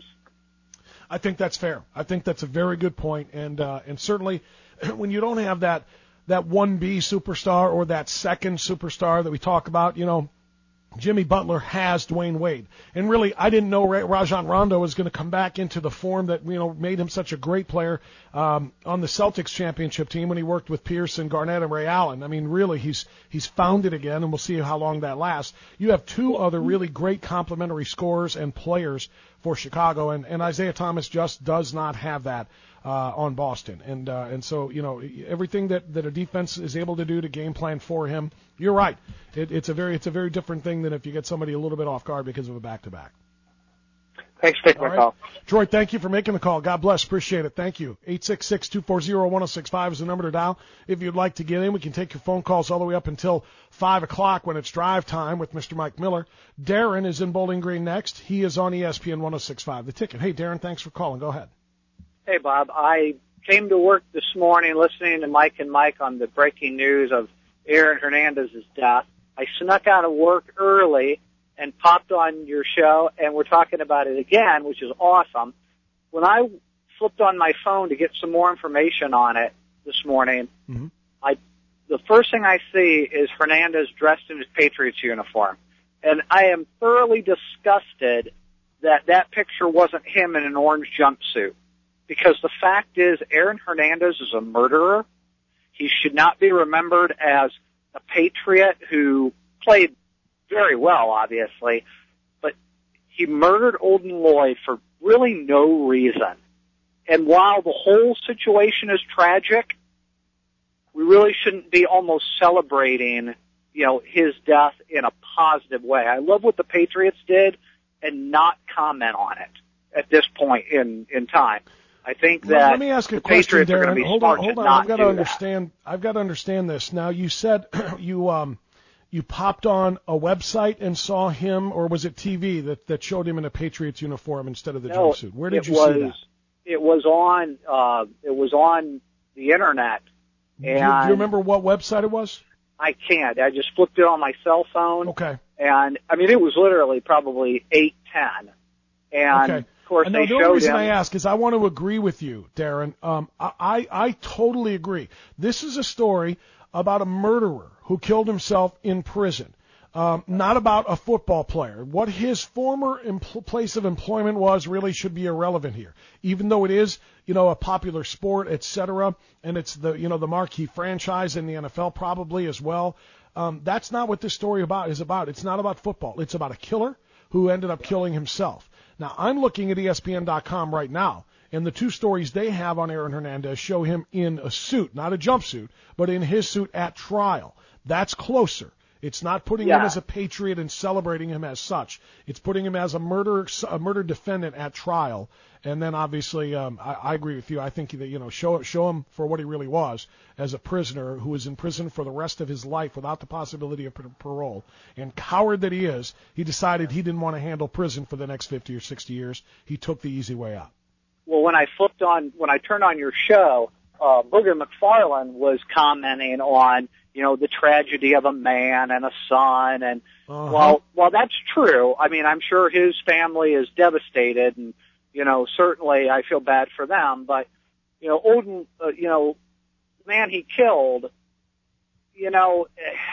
Speaker 14: I think that's fair. I think that's a very good point. And, uh, and certainly when you don't have that, that one B superstar or that second superstar that we talk about, you know, Jimmy Butler has Dwayne Wade. And really, I didn't know Rajon Rondo was going to come back into the form that, you know, made him such a great player um, on the Celtics championship team when he worked with Pierce and Garnett and Ray Allen. I mean, really, he's he's found it again, and we'll see how long that lasts. You have two other really great complementary scorers and players for Chicago, and, and Isaiah Thomas just does not have that uh, on Boston. And uh, and so, you know, everything that, that a defense is able to do to game plan for him, you're right. It, it's a very it's a very different thing than if you get somebody a little bit off guard because of a back-to-back.
Speaker 16: Thanks for taking my
Speaker 14: right.
Speaker 16: call.
Speaker 14: Troy, thank you for making the call. God bless. Appreciate it. Thank you. eight six six, two four zero, one zero six five is the number to dial. If you'd like to get in, we can take your phone calls all the way up until five o'clock when it's drive time with Mister Mike Miller. Darren is in Bowling Green next. He is on E S P N one oh six point five. The Ticket. Hey, Darren, thanks for calling. Go ahead.
Speaker 17: Hey, Bob. I came to work this morning listening to Mike and Mike on the breaking news of Aaron Hernandez's death. I snuck out of work early and popped on your show, and we're talking about it again, which is awesome. When I flipped on my phone to get some more information on it this morning,
Speaker 14: mm-hmm.
Speaker 17: I the first thing I see is Hernandez dressed in his Patriots uniform. And I am thoroughly disgusted that that picture wasn't him in an orange jumpsuit. Because the fact is, Aaron Hernandez is a murderer. He should not be remembered as a Patriot who played very well, obviously, but he murdered Olden Lloyd for really no reason. And while the whole situation is tragic, we really shouldn't be almost celebrating, you know, his death in a positive way. I love what the Patriots did and not comment on it at this point in, in time. I think that
Speaker 14: well, let me ask a
Speaker 17: the
Speaker 14: question,
Speaker 17: Patriots are going to
Speaker 14: Darren.
Speaker 17: be
Speaker 14: Hold
Speaker 17: smart
Speaker 14: on, hold
Speaker 17: to
Speaker 14: on.
Speaker 17: not
Speaker 14: I've got to
Speaker 17: do
Speaker 14: understand. I've got to understand this. Now, you said you um you popped on a website and saw him, or was it T V that that showed him in a Patriots uniform instead of the
Speaker 17: that. No,
Speaker 14: jumpsuit? Where did
Speaker 17: it
Speaker 14: you
Speaker 17: was,
Speaker 14: see that?
Speaker 17: It was on. Uh, it was on the internet.
Speaker 14: Do you,
Speaker 17: And
Speaker 14: do you remember what website it was?
Speaker 17: I can't. I just flipped it on my cell phone.
Speaker 14: Okay.
Speaker 17: And I mean, it was literally probably eight ten. And
Speaker 14: Okay.
Speaker 17: of course,
Speaker 14: No,
Speaker 17: they
Speaker 14: the only
Speaker 17: showed
Speaker 14: reason
Speaker 17: him.
Speaker 14: I ask is I want to agree with you, Darren. Um, I, I I totally agree. This is a story about a murderer who killed himself in prison. Um, not about a football player. What his former empl- place of employment was really should be irrelevant here, even though it is, you know, a popular sport, et cetera, and it's the, you know, the marquee franchise in the N F L probably as well. Um, that's not what this story about is about. It's not about football. It's about a killer who ended up killing himself. Now, I'm looking at E S P N dot com right now, and the two stories they have on Aaron Hernandez show him in a suit, not a jumpsuit, but in his suit at trial. That's closer. It's not putting
Speaker 17: Yeah.
Speaker 14: him as a patriot and celebrating him as such. It's putting him as a murder a murder defendant at trial. And then obviously, um, I, I agree with you. I think that, you know, show show him for what he really was, as a prisoner who was in prison for the rest of his life without the possibility of par- parole. And coward that he is, he decided he didn't want to handle prison for the next fifty or sixty years. He took the easy way out.
Speaker 17: Well, when I flipped on, when I turned on your show, uh, Booger McFarland was commenting on, you know, the tragedy of a man and a son. And
Speaker 14: Uh-huh.
Speaker 17: while, while that's true, I mean, I'm sure his family is devastated, and, you know, certainly I feel bad for them. But, you know, Odin, uh, you know, the man he killed, you know,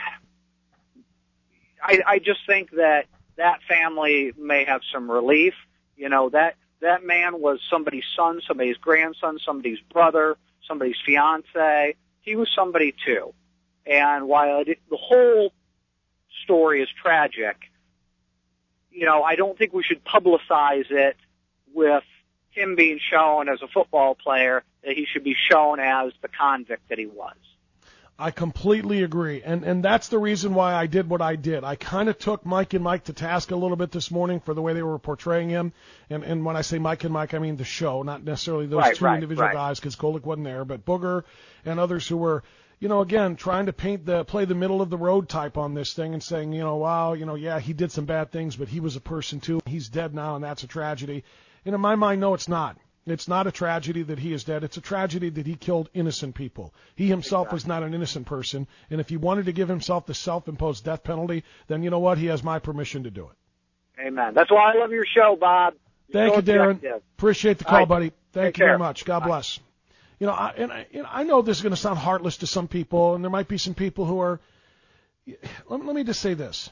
Speaker 17: I, I just think that that family may have some relief. You know, that, that man was somebody's son, somebody's grandson, somebody's brother, somebody's fiance. He was somebody too. And while it, the whole story is tragic, you know, I don't think we should publicize it with him being shown as a football player, that he should be shown as the convict that he was.
Speaker 14: I completely agree, and and that's the reason why I did what I did. I kind of took Mike and Mike to task a little bit this morning for the way they were portraying him, and and when I say Mike and Mike, I mean the show, not necessarily those
Speaker 17: Right,
Speaker 14: two
Speaker 17: right,
Speaker 14: individual
Speaker 17: right.
Speaker 14: guys, because Golick wasn't there, but Booger and others who were, you know, again trying to paint the play the middle of the road type on this thing and saying, you know, wow, you know, yeah, he did some bad things, but he was a person too. He's dead now, and that's a tragedy. And in my mind, no, it's not. It's not a tragedy that he is dead. It's a tragedy that he killed innocent people. He himself was not an innocent person, and if he wanted to give himself the self-imposed death penalty, then you know what? He has my permission to do it.
Speaker 17: Amen. That's why I love your show, Bob. You're
Speaker 14: Thank
Speaker 17: so
Speaker 14: you, Darren.
Speaker 17: objective.
Speaker 14: Appreciate the
Speaker 17: All
Speaker 14: call,
Speaker 17: right.
Speaker 14: buddy. Thank
Speaker 17: Take
Speaker 14: you very
Speaker 17: care.
Speaker 14: much. God
Speaker 17: Bye.
Speaker 14: bless. You know, I, and I, and I know this is going to sound heartless to some people, and there might be some people who are. Let, let me just say this,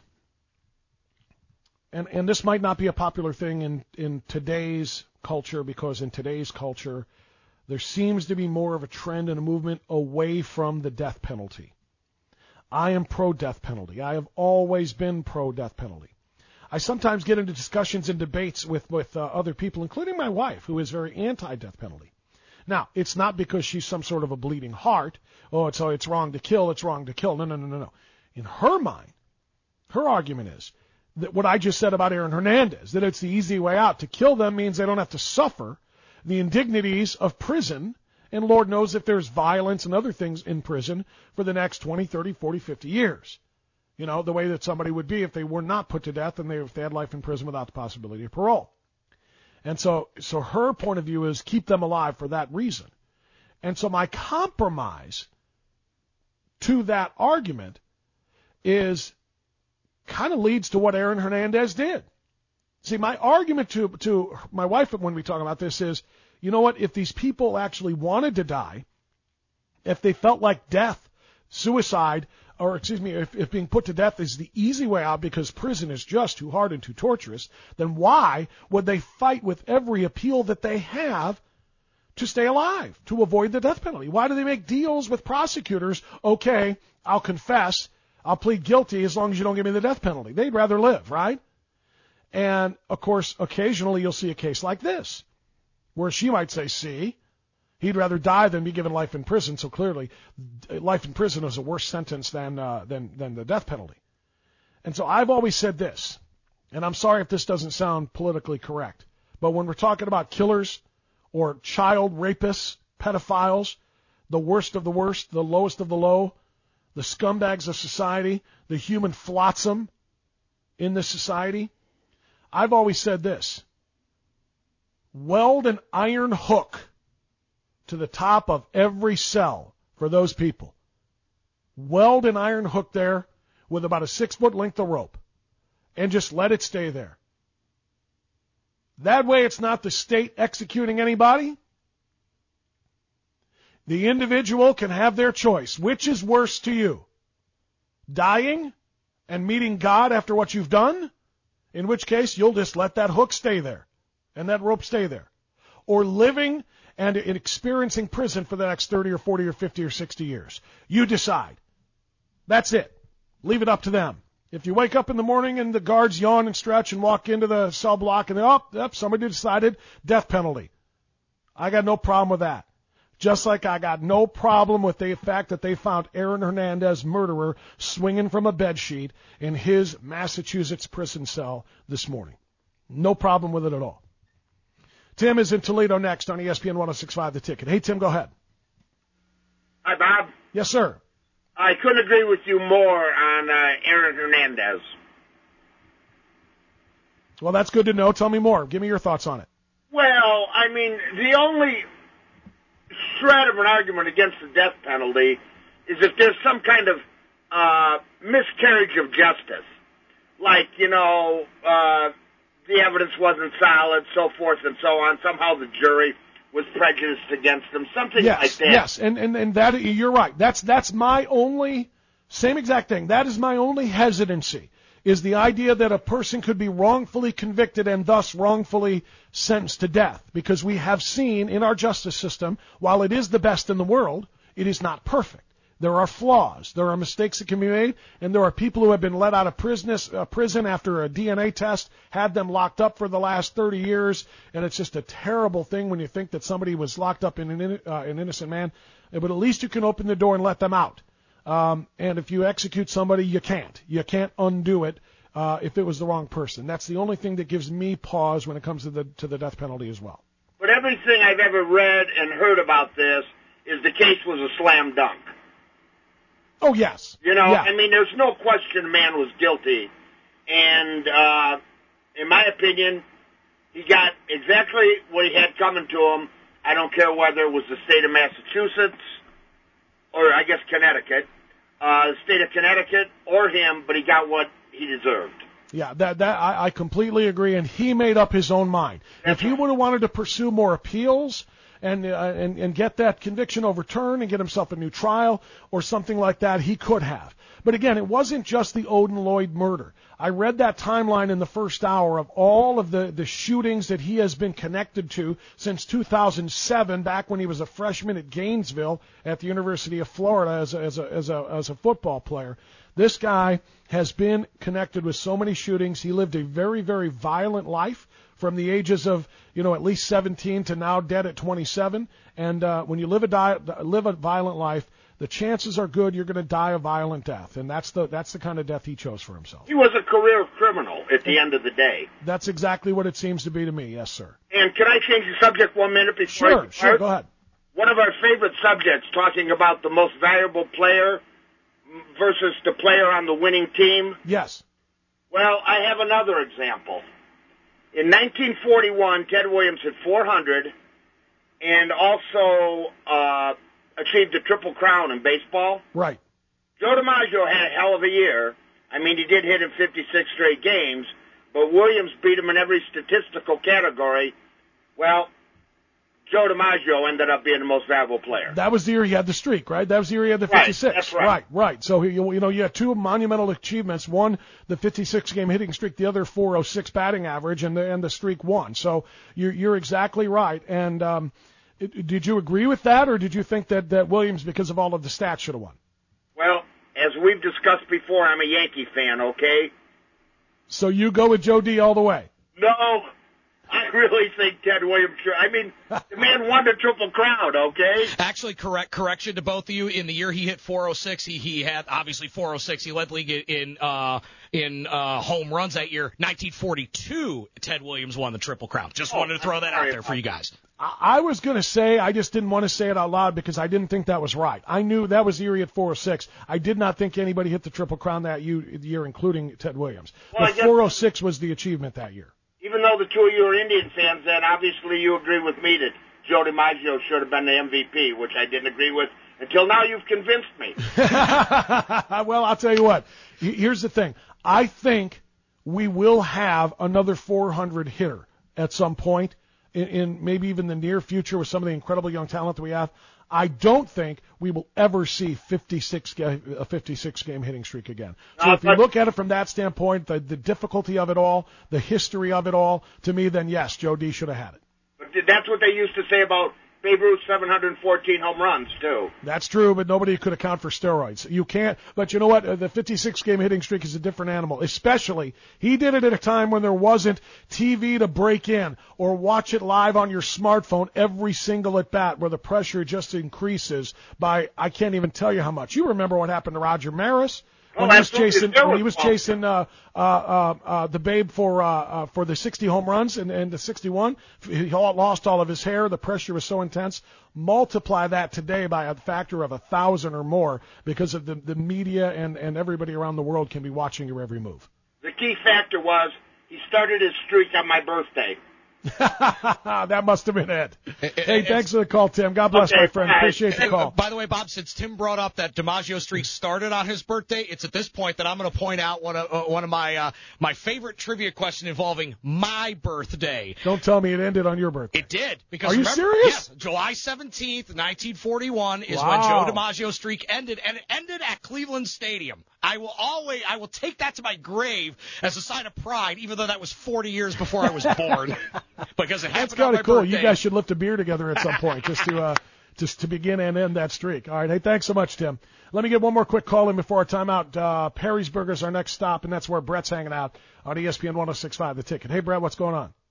Speaker 14: and and this might not be a popular thing in in today's culture, because in today's culture there seems to be more of a trend and a movement away from the death penalty. I am pro-death penalty. I have always been pro-death penalty. I sometimes get into discussions and debates with, with uh, other people, including my wife, who is very anti-death penalty. Now, it's not because she's some sort of a bleeding heart. Oh, it's, oh, it's wrong to kill, it's wrong to kill. No, no, no, no, no. In her mind, her argument is that what I just said about Aaron Hernandez, that it's the easy way out. To kill them means they don't have to suffer the indignities of prison, and Lord knows if there's violence and other things in prison for the next twenty, thirty, forty, fifty years. You know, the way that somebody would be if they were not put to death and they, if they had life in prison without the possibility of parole. And so, so her point of view is keep them alive for that reason. And so my compromise to that argument is kind of leads to what Aaron Hernandez did. See, my argument to to my wife when we talk about this is, you know what, if these people actually wanted to die, if they felt like death, suicide, or excuse me, if, if being put to death is the easy way out because prison is just too hard and too torturous, then why would they fight with every appeal that they have to stay alive, to avoid the death penalty? Why do they make deals with prosecutors? Okay, I'll confess, I'll plead guilty as long as you don't give me the death penalty. They'd rather live, right? And, of course, occasionally you'll see a case like this, where she might say, see, He'd rather die than be given life in prison. So clearly, life in prison is a worse sentence than uh, than than the death penalty. And so I've always said this, and I'm sorry if this doesn't sound politically correct, but when we're talking about killers or child rapists, pedophiles, the worst of the worst, the lowest of the low, the scumbags of society, the human flotsam in this society, I've always said this: weld an iron hook to the top of every cell for those people. Weld an iron hook there with about a six-foot length of rope and just let it stay there. That way it's not the state executing anybody. The individual can have their choice. Which is worse to you? Dying and meeting God after what you've done? In which case you'll just let that hook stay there and that rope stay there. Or living and experiencing prison for the next thirty or forty or fifty or sixty years. You decide. That's it. Leave it up to them. If you wake up in the morning and the guards yawn and stretch and walk into the cell block and, oh, yep, somebody decided death penalty. I got no problem with that. Just like I got no problem with the fact that they found Aaron Hernandez, murderer, swinging from a bedsheet in his Massachusetts prison cell this morning. No problem with it at all. Tim is in Toledo next on E S P N one oh six point five The Ticket. Hey, Tim, go ahead.
Speaker 18: Hi, Bob.
Speaker 14: Yes, sir.
Speaker 18: I couldn't agree with you more on uh, Aaron Hernandez.
Speaker 14: Well, that's good to know. Tell me more. Give me your thoughts on it.
Speaker 18: Well, I mean, the only shred of an argument against the death penalty is if there's some kind of uh, miscarriage of justice. Like, you know, uh, the evidence wasn't solid, so forth and so on. Somehow the jury was prejudiced against them, something
Speaker 14: yes,
Speaker 18: like that.
Speaker 14: Yes, and, and, and that, you're right. That's, that's my only, same exact thing. That is my only hesitancy, is the idea that a person could be wrongfully convicted and thus wrongfully sentenced to death. Because we have seen in our justice system, while it is the best in the world, it is not perfect. There are flaws. There are mistakes that can be made, and there are people who have been let out of prison, uh, prison after a D N A test, had them locked up for the last thirty years, and it's just a terrible thing when you think that somebody was locked up in an, uh, an innocent man. But at least you can open the door and let them out. Um, and if you execute somebody, you can't. You can't undo it uh, if it was the wrong person. That's the only thing that gives me pause when it comes to the to the death penalty as well.
Speaker 18: But everything I've ever read and heard about this is the case was a slam dunk.
Speaker 14: Oh, yes.
Speaker 18: You know,
Speaker 14: yeah.
Speaker 18: I mean, there's no question the man was guilty. And uh, in my opinion, he got exactly what he had coming to him. I don't care whether it was the state of Massachusetts or, I guess, Connecticut, uh, the state of Connecticut or him, but he got what he deserved.
Speaker 14: Yeah, that that I, I completely agree, and he made up his own mind. That's if he would have wanted to pursue more appeals and, uh, and and get that conviction overturned and get himself a new trial or something like that, he could have. But again, it wasn't just the Odin Lloyd murder. I read that timeline in the first hour of all of the, the shootings that he has been connected to since two thousand seven, back when he was a freshman at Gainesville at the University of Florida as a, as a, as a, as a football player. This guy has been connected with so many shootings. He lived a very, very violent life from the ages of, you know, at least seventeen to now dead at twenty-seven. And uh, when you live a, di- live a violent life, the chances are good you're going to die a violent death. And that's the that's the kind of death he chose for himself.
Speaker 18: He was a career criminal at the end of the day.
Speaker 14: That's exactly what it seems to be to me, yes, sir.
Speaker 18: And can I change the subject one minute before
Speaker 14: Sure,
Speaker 18: I start?
Speaker 14: sure, go ahead.
Speaker 18: One of our favorite subjects, talking about the most valuable player versus the player on the winning team.
Speaker 14: Yes.
Speaker 18: Well, I have another example. In nineteen forty-one, Ted Williams hit four hundred and also uh, achieved the Triple Crown in baseball.
Speaker 14: Right.
Speaker 18: Joe DiMaggio had a hell of a year. I mean, he did hit in fifty-six straight games, but Williams beat him in every statistical category. Well, Joe DiMaggio ended up being the most valuable player.
Speaker 14: That was the year he had the streak, right? That was the year he had the fifty-six.
Speaker 18: Right, that's right.
Speaker 14: Right, right. So, you, you know, you had two monumental achievements. One, the fifty-six game hitting streak, the other four oh six batting average, and the, and the streak won. So you're, you're exactly right. And um, it, did you agree with that, or did you think that, that Williams, because of all of the stats, should have won?
Speaker 18: Well, as we've discussed before, I'm a Yankee fan, okay?
Speaker 14: So you go with Joe D all the way?
Speaker 18: No. I, really think Ted Williams should. I mean, the man won the Triple Crown, okay?
Speaker 1: Actually, correct correction to both of you. In the year he hit four oh six, he, he had obviously four oh six. He led the league in uh, in uh, home runs that year. nineteen forty-two, Ted Williams won the Triple Crown. Just
Speaker 18: Oh,
Speaker 1: wanted to throw
Speaker 18: I'm
Speaker 1: that
Speaker 18: sorry
Speaker 1: out there for you guys.
Speaker 14: I, I was going to say, I just didn't want to say it out loud because I didn't think that was right. I knew that was the year he hit four oh six. I did not think anybody hit the Triple Crown that year, including Ted Williams.
Speaker 18: Well, I
Speaker 14: But
Speaker 18: guess-
Speaker 14: four oh six was the achievement that year.
Speaker 18: Even though the two of you are Indian fans, then obviously you agree with me that Joe DiMaggio should have been the M V P, which I didn't agree with until now. You've convinced me.
Speaker 14: Well, I'll tell you what. Here's the thing. I think we will have another four hundred hitter at some point in, in maybe even the near future with some of the incredible young talent that we have. I don't think we will ever see fifty-six ga- a fifty-six game hitting streak again. So
Speaker 18: Uh,
Speaker 14: if you
Speaker 18: but-
Speaker 14: look at it from that standpoint, the, the difficulty of it all, the history of it all, to me, then yes, Joe D should have had it.
Speaker 18: But that's what they used to say about Babe Ruth's seven hundred fourteen home runs, too.
Speaker 14: That's true, but nobody could account for steroids. You can't. But you know what? The fifty-six game hitting streak is a different animal. Especially, he did it at a time when there wasn't T V to break in or watch it live on your smartphone every single at bat, where the pressure just increases by I can't even tell you how much. You remember what happened to Roger Maris?
Speaker 18: Oh,
Speaker 14: When he was
Speaker 18: absolutely.
Speaker 14: chasing,
Speaker 18: Still
Speaker 14: when he was
Speaker 18: responsible.
Speaker 14: chasing uh, uh, uh, uh, the Babe for uh, uh, for the sixty home runs and, and the sixty-one, he all, lost all of his hair. The pressure was so intense. Multiply that today by a factor of a thousand or more because of the, the media and, and everybody around the world can be watching your every move.
Speaker 18: The key factor was he started his streak on my birthday.
Speaker 14: That must have been it. Hey, thanks for the call, Tim. God bless,
Speaker 18: Okay,
Speaker 14: my friend.
Speaker 18: bye.
Speaker 14: Appreciate the call.
Speaker 1: By the way, Bob, since Tim brought up that DiMaggio streak started on his birthday, it's at this point that I'm going to point out one of uh, one of my uh, my favorite trivia question involving my birthday.
Speaker 14: Don't tell me it ended on your birthday.
Speaker 1: It did. Because
Speaker 14: Are you
Speaker 1: remember,
Speaker 14: serious?
Speaker 1: Yes, July seventeenth, nineteen forty-one is
Speaker 14: Wow.
Speaker 1: when Joe DiMaggio's streak ended, and it ended at Cleveland Stadium. I will always, I will take that to my grave as a sign of pride, even though that was forty years before I was born, because it
Speaker 14: That's
Speaker 1: happened on
Speaker 14: kind
Speaker 1: my
Speaker 14: of cool.
Speaker 1: birthday.
Speaker 14: You guys should lift a beer together at some point just to uh, just to begin and end that streak. All right. Hey, thanks so much, Tim. Let me get one more quick call in before our timeout. Uh, Perry's Burgers, our next stop, and that's where Brett's hanging out on E S P N one oh six point five, The Ticket. Hey, Brett, what's going on?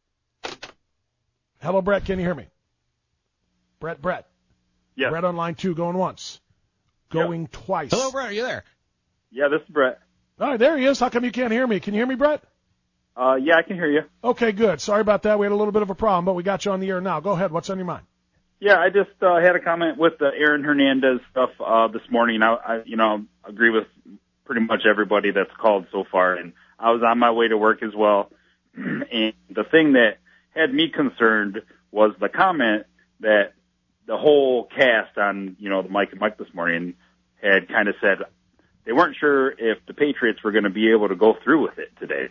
Speaker 14: Hello, Brett. Can you hear me? Brett, Brett.
Speaker 19: Yes.
Speaker 14: Brett on line two, going once, going twice.
Speaker 1: Hello, Brett. Are you there?
Speaker 19: Yeah, this is Brett.
Speaker 14: All right, there he is. How come you can't hear me? Can you hear me, Brett?
Speaker 19: Uh, yeah, I can hear you.
Speaker 14: Okay, good. Sorry about that. We had a little bit of a problem, but we got you on the air now. Go ahead. What's on your mind?
Speaker 19: Yeah, I just uh, had a comment with the Aaron Hernandez stuff uh, this morning. I, I, you know, agree with pretty much everybody that's called so far, and I was on my way to work as well. And the thing that had me concerned was the comment that the whole cast on, you know, the Mike and Mike this morning had kind of said they weren't sure if the Patriots were going to be able to go through with it today.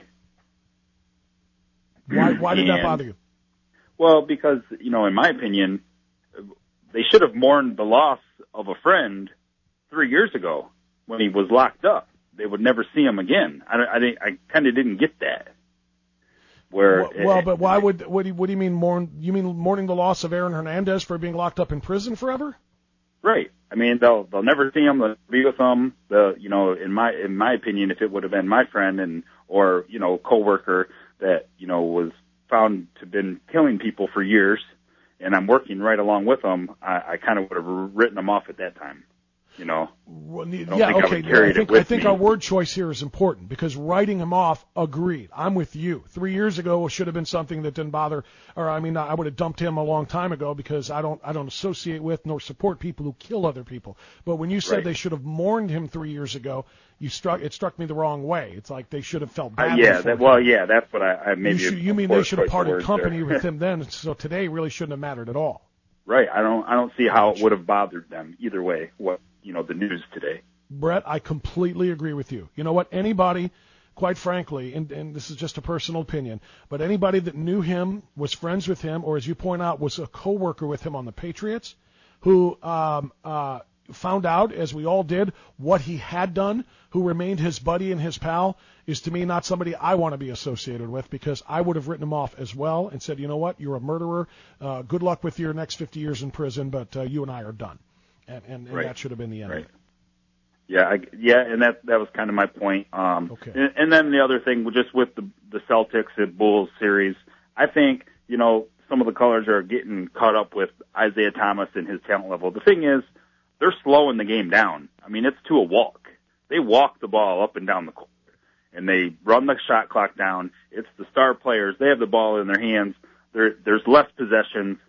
Speaker 14: Why, why did that
Speaker 19: And-
Speaker 14: bother you?
Speaker 19: Well, because, you know, in my opinion, they should have mourned the loss of a friend three years ago when he was locked up. They would never see him again. I, I, think- I kind of didn't get that. Where
Speaker 14: Well, well, but why would what do you, what do you mean mourn? You mean mourning the loss of Aaron Hernandez for being locked up in prison forever?
Speaker 19: Right. I mean, they'll they'll never see him. They'll be with him. The you know, in my in my opinion, if it would have been my friend and or you know coworker that you know was found to have been killing people for years, and I'm working right along with them, I, I kind of would have written them off at that time. You know.
Speaker 14: Well,
Speaker 19: I don't
Speaker 14: yeah,
Speaker 19: think I
Speaker 14: okay.
Speaker 19: would carry
Speaker 14: I
Speaker 19: it
Speaker 14: think
Speaker 19: with
Speaker 14: I think
Speaker 19: me.
Speaker 14: our word choice here is important because writing him off, agreed. I'm with you. Three years ago should have been something that didn't bother, or I mean, I would have dumped him a long time ago because I don't I don't associate with nor support people who kill other people. But when you said
Speaker 19: Right.
Speaker 14: they should have mourned him three years ago, you struck it struck me the wrong way. It's like they should have felt
Speaker 19: Uh,
Speaker 14: badly
Speaker 19: yeah.
Speaker 14: for
Speaker 19: That,
Speaker 14: him.
Speaker 19: well, yeah. That's what I, I maybe.
Speaker 14: you, should,
Speaker 19: a
Speaker 14: you mean they
Speaker 19: poor
Speaker 14: should have
Speaker 19: choice of
Speaker 14: parted
Speaker 19: words
Speaker 14: company
Speaker 19: there.
Speaker 14: with him then? So today really shouldn't have mattered at all.
Speaker 19: Right. I don't. I don't see how it would have bothered them either way. What you know, the news today.
Speaker 14: Brett, I completely agree with you. You know what? Anybody, quite frankly, and, and this is just a personal opinion, but anybody that knew him, was friends with him, or as you point out, was a coworker with him on the Patriots, who um, uh, found out, as we all did, what he had done, who remained his buddy and his pal, is to me not somebody I want to be associated with because I would have written him off as well and said, you know what, you're a murderer. Uh, good luck with your next fifty years in prison, but uh, you and I are done. And, and, and
Speaker 19: Right.
Speaker 14: that should have been the end
Speaker 19: Right.
Speaker 14: of it.
Speaker 19: Yeah, I, yeah, and that that was kind of my point. Um,
Speaker 14: Okay.
Speaker 19: and, and then the other thing, just with the the Celtics and Bulls series, I think you know, some of the colors are getting caught up with Isaiah Thomas and his talent level. The thing is, they're slowing the game down. I mean, it's to a walk. They walk the ball up and down the court, and they run the shot clock down. It's the star players. They have the ball in their hands. There, there's less possessions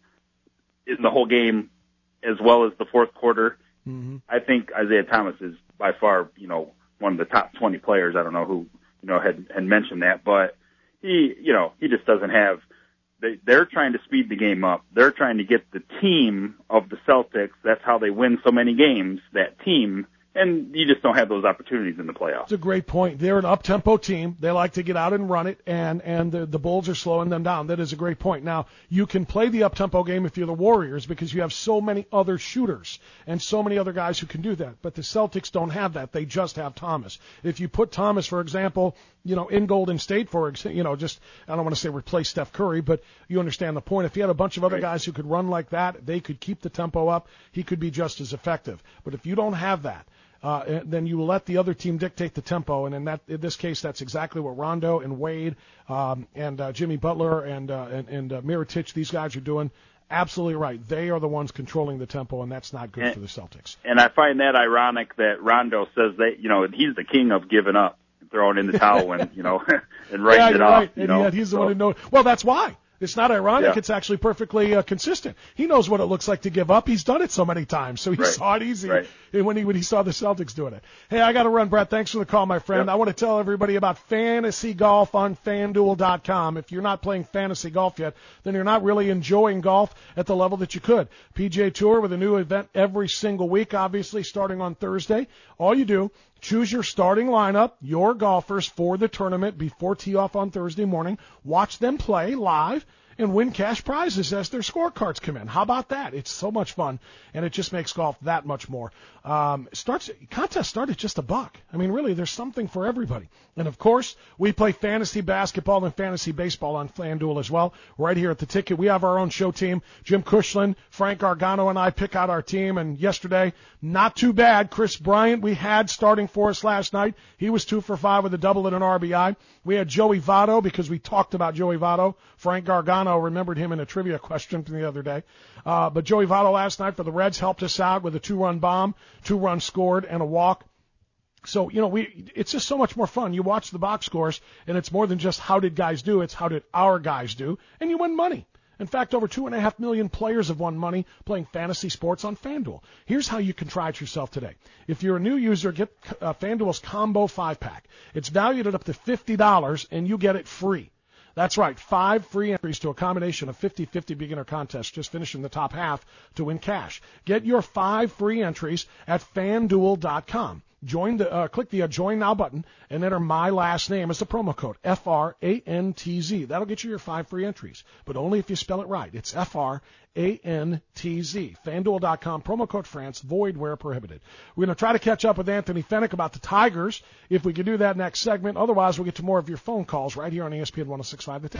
Speaker 19: in the whole game as well as the fourth quarter.
Speaker 14: Mm-hmm.
Speaker 19: I think Isaiah Thomas is by far, you know, one of the top twenty players. I don't know who, you know, had, had mentioned that, but he, you know, he just doesn't have, they, they're trying to speed the game up. They're trying to get the team of the Celtics. That's how they win so many games, that team. And you just don't have those opportunities in the playoffs.
Speaker 14: It's a great point. They're an up-tempo team. They like to get out and run it, and, and the, the Bulls are slowing them down. That is a great point. Now, you can play the up-tempo game if you're the Warriors because you have so many other shooters and so many other guys who can do that. But the Celtics don't have that. They just have Thomas. If you put Thomas, for example, you know, in Golden State, for example, you know, just, I don't want to say replace Steph Curry, but you understand the point. If you had a bunch of other guys who could run like that, they could keep the tempo up. He could be just as effective. But if you don't have that, Uh, then you let the other team dictate the tempo, and in that in this case, that's exactly what Rondo and Wade um, and uh, Jimmy Butler and uh, and, and uh, Mirotic, these guys are doing. Absolutely right. They are the ones controlling the tempo, and that's not good
Speaker 19: and,
Speaker 14: for the Celtics.
Speaker 19: And I find that ironic that Rondo says that, you know, he's the king of giving up, and throwing in the towel, when you know, and writing
Speaker 14: yeah,
Speaker 19: it
Speaker 14: you're
Speaker 19: off.
Speaker 14: Right.
Speaker 19: You
Speaker 14: and
Speaker 19: know,
Speaker 14: yet he's the
Speaker 19: so.
Speaker 14: one who knows. Well, that's why. It's not ironic.
Speaker 19: Yeah.
Speaker 14: It's actually perfectly uh, consistent. He knows what it looks like to give up. He's done it so many times, so he
Speaker 19: Right.
Speaker 14: saw it easy
Speaker 19: Right.
Speaker 14: when he when he saw the Celtics doing it. Hey, I got to run, Brett. Thanks for the call, my friend.
Speaker 19: Yep.
Speaker 14: I want to tell everybody about fantasy golf on FanDuel dot com. If you're not playing fantasy golf yet, then you're not really enjoying golf at the level that you could. P G A Tour with a new event every single week, obviously starting on Thursday. All you do, choose your starting lineup, your golfers for the tournament before tee-off on Thursday morning. Watch them play live and win cash prizes as their scorecards come in. How about that? It's so much fun, and it just makes golf that much more. Um, starts contests start at just a buck. I mean, really, there's something for everybody. And, of course, we play fantasy basketball and fantasy baseball on FanDuel as well, right here at the Ticket. We have our own show team. Jim Cushland, Frank Gargano, and I pick out our team. And yesterday, not too bad. Chris Bryant, we had starting for us last night. He was two for five with a double and an R B I. We had Joey Votto because we talked about Joey Votto. Frank Gargano remembered him in a trivia question from the other day. Uh, but Joey Votto last night for the Reds helped us out with a two-run bomb, two runs scored, and a walk. So, you know, we it's just so much more fun. You watch the box scores, and it's more than just how did guys do, it's how did our guys do, and you win money. In fact, over two and a half million players have won money playing fantasy sports on FanDuel. Here's how you can try it yourself today. If you're a new user, get uh, FanDuel's Combo five-pack. It's valued at up to fifty dollars, and you get it free. That's right, five free entries to a combination of fifty-fifty beginner contests, just finishing the top half to win cash. Get your five free entries at FanDuel dot com. Join the, uh, click the uh, Join Now button and enter my last name as the promo code, F R A N T Z. That'll get you your five free entries, but only if you spell it right. It's F R A N T Z. FanDuel dot com, promo code France, void where prohibited. We're going to try to catch up with Anthony Fennick about the Tigers, if we can do that next segment. Otherwise, we'll get to more of your phone calls right here on E S P N one oh six point five The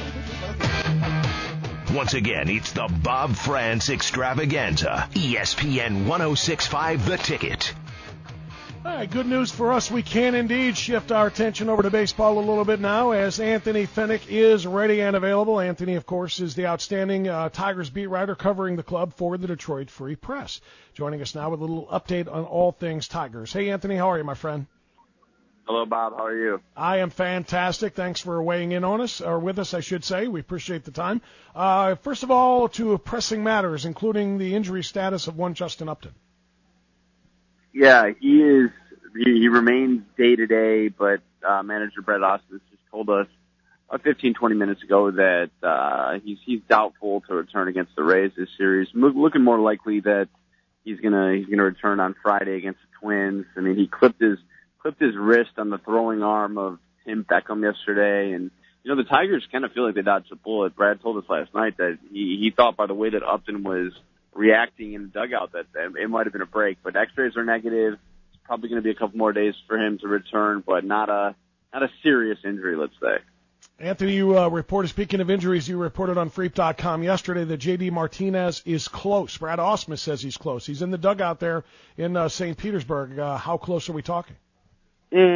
Speaker 14: Ticket.
Speaker 13: Once again, it's the Bob France Extravaganza. E S P N one oh six point five The Ticket.
Speaker 14: All right, good news for us. We can indeed shift our attention over to baseball a little bit now as Anthony Fennick is ready and available. Anthony, of course, is the outstanding uh, Tigers beat writer covering the club for the Detroit Free Press. Joining us now with a little update on all things Tigers. Hey, Anthony, how are you, my friend?
Speaker 20: Hello, Bob. How are you?
Speaker 14: I am fantastic. Thanks for weighing in on us, or with us, I should say. We appreciate the time. Uh, first of all, to pressing matters, including the injury status of one Justin Upton.
Speaker 20: Yeah, he is. He, he remains day to day, but uh, manager Brett Austin just told us uh, fifteen, twenty minutes ago that uh, he's he's doubtful to return against the Rays this series. Look, looking more likely that he's gonna he's gonna return on Friday against the Twins. I mean, he clipped his clipped his wrist on the throwing arm of Tim Beckham yesterday, and you know the Tigers kind of feel like they dodged a bullet. Brad told us last night that he, he thought by the way that Upton was reacting in the dugout that it might have been a break, but X-rays are negative. It's probably going to be a couple more days for him to return, but not a not a serious injury, let's say.
Speaker 14: Anthony, you uh, reported, speaking of injuries, you reported on Freep dot com yesterday that J D Martinez is close. Brad Ausmus says he's close. He's in the dugout there in uh, Saint Petersburg. Uh, how close are we talking?
Speaker 20: And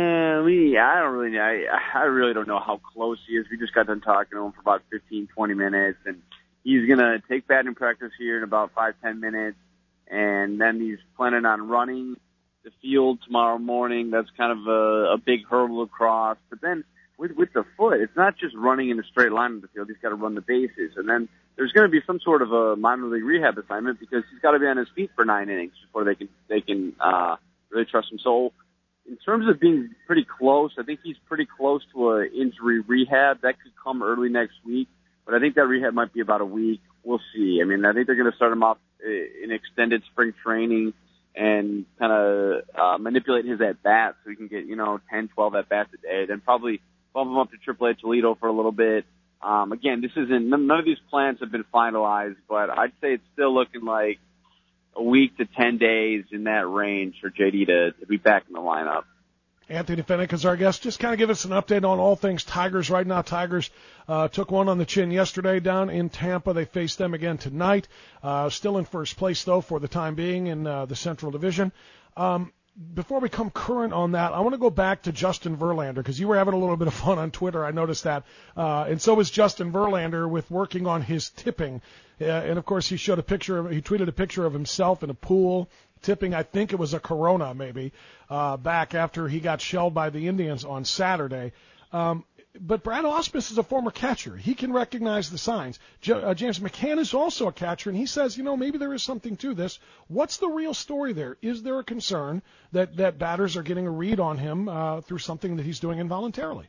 Speaker 20: me, I don't really, I, I really don't know how close he is. We just got done talking to him for about fifteen, twenty minutes, and he's gonna take batting practice here in about five, ten minutes, and then he's planning on running the field tomorrow morning. That's kind of a, a big hurdle to cross. But then with with the foot, it's not just running in a straight line in the field. He's got to run the bases, and then there's going to be some sort of a minor league rehab assignment because he's got to be on his feet for nine innings before they can they can uh, really trust him. So in terms of being pretty close, I think he's pretty close to a injury rehab. That could come early next week, but I think that rehab might be about a week. We'll see. I mean, I think they're going to start him off in extended spring training and kind of uh, manipulate his at-bats so he can get, you know, ten, twelve at-bats a day, then probably bump him up to triple A Toledo for a little bit. Um, again, this isn't, none of these plans have been finalized, but I'd say it's still looking like a week to ten days in that range for J D to, to be back in the lineup.
Speaker 14: Anthony Fennick is our guest. Just kind of give us an update on all things Tigers right now. Tigers uh, took one on the chin yesterday down in Tampa. They face them again tonight. Uh, still in first place, though, for the time being in uh, the Central Division. Um, Before we come current on that, I want to go back to Justin Verlander because you were having a little bit of fun on Twitter. I noticed that. Uh, and so was Justin Verlander with working on his tipping. Uh, and, of course, he showed a picture of, he tweeted a picture of himself in a pool tipping, I think it was a Corona maybe, uh, back after he got shelled by the Indians on Saturday. Um, But Brad Ausmus is a former catcher. He can recognize the signs. J- uh, James McCann is also a catcher, and he says, you know, maybe there is something to this. What's the real story there? Is there a concern that, that batters are getting a read on him uh, through something that he's doing involuntarily?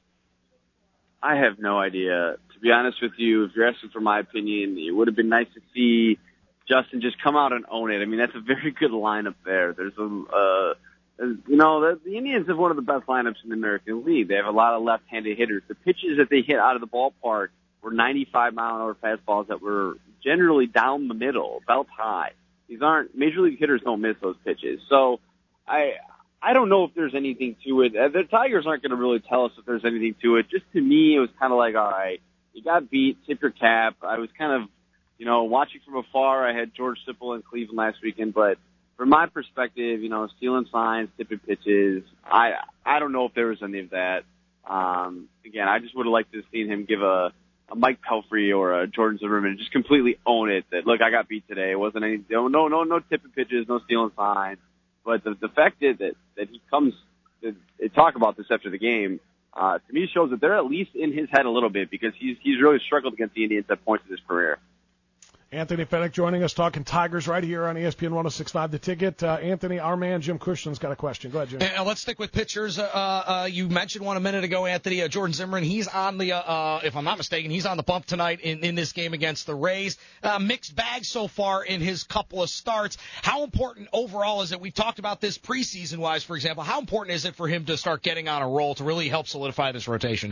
Speaker 20: I have no idea. To be honest with you, if you're asking for my opinion, it would have been nice to see Justin just come out and own it. I mean, that's a very good lineup there. There's a... Uh, You know, the, the Indians have one of the best lineups in the American League. They have a lot of left-handed hitters. The pitches that they hit out of the ballpark were ninety-five mile an hour fastballs that were generally down the middle, belt high. These aren't, major league hitters don't miss those pitches. So I, I don't know if there's anything to it. The Tigers aren't going to really tell us if there's anything to it. Just to me, it was kind of like, all right, you got beat, tip your cap. I was kind of, you know, watching from afar. I had George Sipple in Cleveland last weekend, but from my perspective, you know, stealing signs, tipping pitches, I I don't know if there was any of that. Um, again, I just would have liked to have seen him give a, a Mike Pelfrey or a Jordan Zimmerman just completely own it. That look, I got beat today. It wasn't any no no no no tipping pitches, no stealing signs. But the the fact is that that he comes to, to talk about this after the game. Uh, to me, shows that they're at least in his head a little bit because he's he's really struggled against the Indians at points in his career.
Speaker 14: Anthony Fennick joining us talking Tigers right here on E S P N one oh six point five The Ticket. Uh, Anthony, our man Jim Cushion's got a question. Go ahead, Jim.
Speaker 1: And let's stick with pitchers. Uh, uh, you mentioned one a minute ago, Anthony. Uh, Jordan Zimmerman, he's on the, uh, uh, if I'm not mistaken, he's on the bump tonight in, in this game against the Rays. Uh, mixed bag so far in his couple of starts. How important overall is it? We've talked about this preseason-wise, for example. How important is it for him to start getting on a roll to really help solidify this rotation?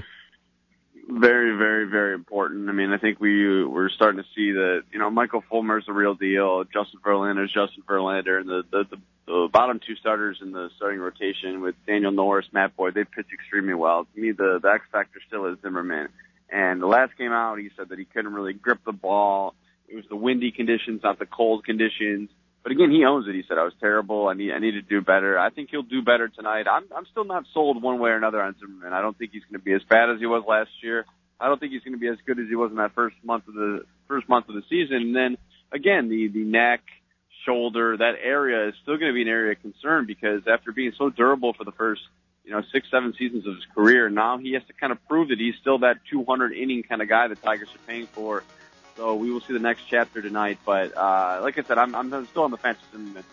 Speaker 20: Very, very, very important. I mean, I think we we're starting to see that, you know, Michael Fulmer's the real deal. Justin Verlander is Justin Verlander, and the, the the the bottom two starters in the starting rotation with Daniel Norris, Matt Boyd, they pitch extremely well. To me, the the X factor still is Zimmerman. And the last game out, he said that he couldn't really grip the ball. It was the windy conditions, not the cold conditions. But again, he owns it. He said, I was terrible. I need, I need to do better. I think he'll do better tonight. I'm, I'm still not sold one way or another on Zimmerman. I don't think he's going to be as bad as he was last year. I don't think he's going to be as good as he was in that first month of the, first month of the season. And then again, the, the neck, shoulder, that area is still going to be an area of concern because after being so durable for the first, you know, six, seven seasons of his career, now he has to kind of prove that he's still that two hundred inning kind of guy the Tigers are paying for. So we will see the next chapter tonight. But uh, like I said, I'm, I'm still on the fence.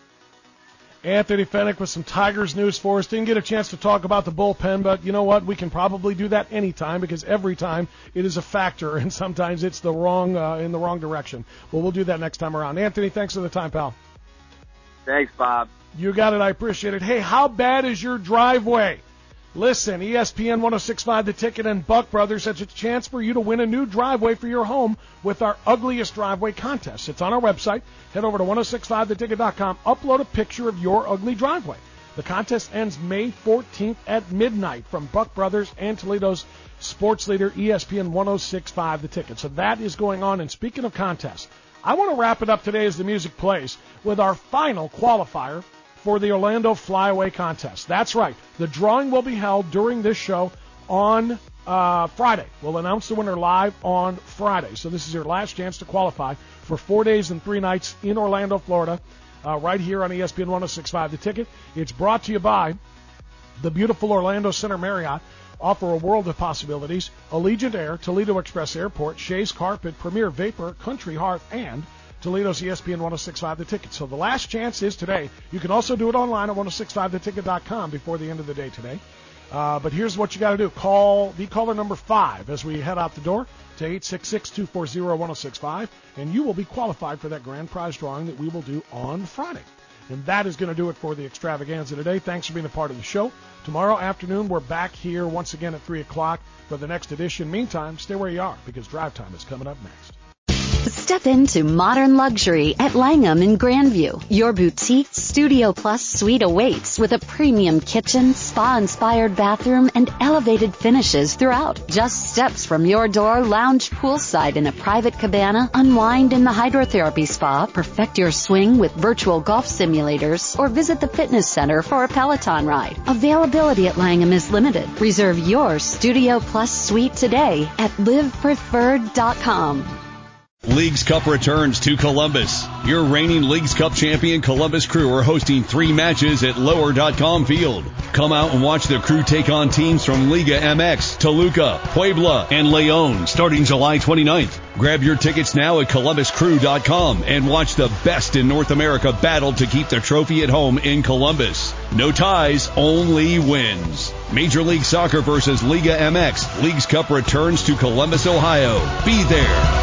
Speaker 14: Anthony Fennick with some Tigers news for us. Didn't get a chance to talk about the bullpen, but you know what? We can probably do that anytime because every time it is a factor, and sometimes it's the wrong uh, in the wrong direction. Well, we'll do that next time around. Anthony, thanks for the time, pal.
Speaker 20: Thanks, Bob.
Speaker 14: You got it. I appreciate it. Hey, how bad is your driveway? Listen, E S P N one oh six point five The Ticket and Buck Brothers has a chance for you to win a new driveway for your home with our Ugliest Driveway contest. It's on our website. Head over to ten sixty-five the ticket dot com. Upload a picture of your ugly driveway. The contest ends May fourteenth at midnight from Buck Brothers and Toledo's sports leader, E S P N one oh six point five The Ticket. So that is going on. And speaking of contests, I want to wrap it up today as the music plays with our final qualifier for the Orlando Flyaway Contest. That's right. The drawing will be held during this show on uh, Friday. We'll announce the winner live on Friday. So this is your last chance to qualify for four days and three nights in Orlando, Florida, uh, right here on E S P N one oh six point five The Ticket. It's brought to you by the beautiful Orlando Center Marriott. Offer a world of possibilities. Allegiant Air, Toledo Express Airport, Shays Carpet, Premier Vapor, Country Hearth, and Toledo's E S P N one oh six point five The Ticket. So the last chance is today. You can also do it online at ten sixty-five the ticket dot com before the end of the day today. Uh, but here's what you got to do. Call the caller number five as we head out the door to eight six six, two four zero, one oh six five, and you will be qualified for that grand prize drawing that we will do on Friday. And that is going to do it for the extravaganza today. Thanks for being a part of the show. Tomorrow afternoon, we're back here once again at three o'clock for the next edition. Meantime, stay where you are because Drive Time is coming up next.
Speaker 21: Step into modern luxury at Langham in Grandview. Your boutique Studio Plus suite awaits with a premium kitchen, spa-inspired bathroom, and elevated finishes throughout. Just steps from your door, lounge poolside in a private cabana, unwind in the hydrotherapy spa, perfect your swing with virtual golf simulators, or visit the fitness center for a Peloton ride. Availability at Langham is limited. Reserve your Studio Plus suite today at live preferred dot com.
Speaker 22: Leagues Cup returns to Columbus. Your reigning Leagues Cup champion Columbus Crew are hosting three matches at lower dot com Field. Come out and watch the Crew take on teams from Liga M X, Toluca, Puebla, and Leon starting July twenty-ninth. Grab your tickets now at columbus crew dot com and watch the best in North America battle to keep the trophy at home in Columbus. No ties, only wins. Major League Soccer versus Liga M X. Leagues Cup returns to Columbus, Ohio. Be there.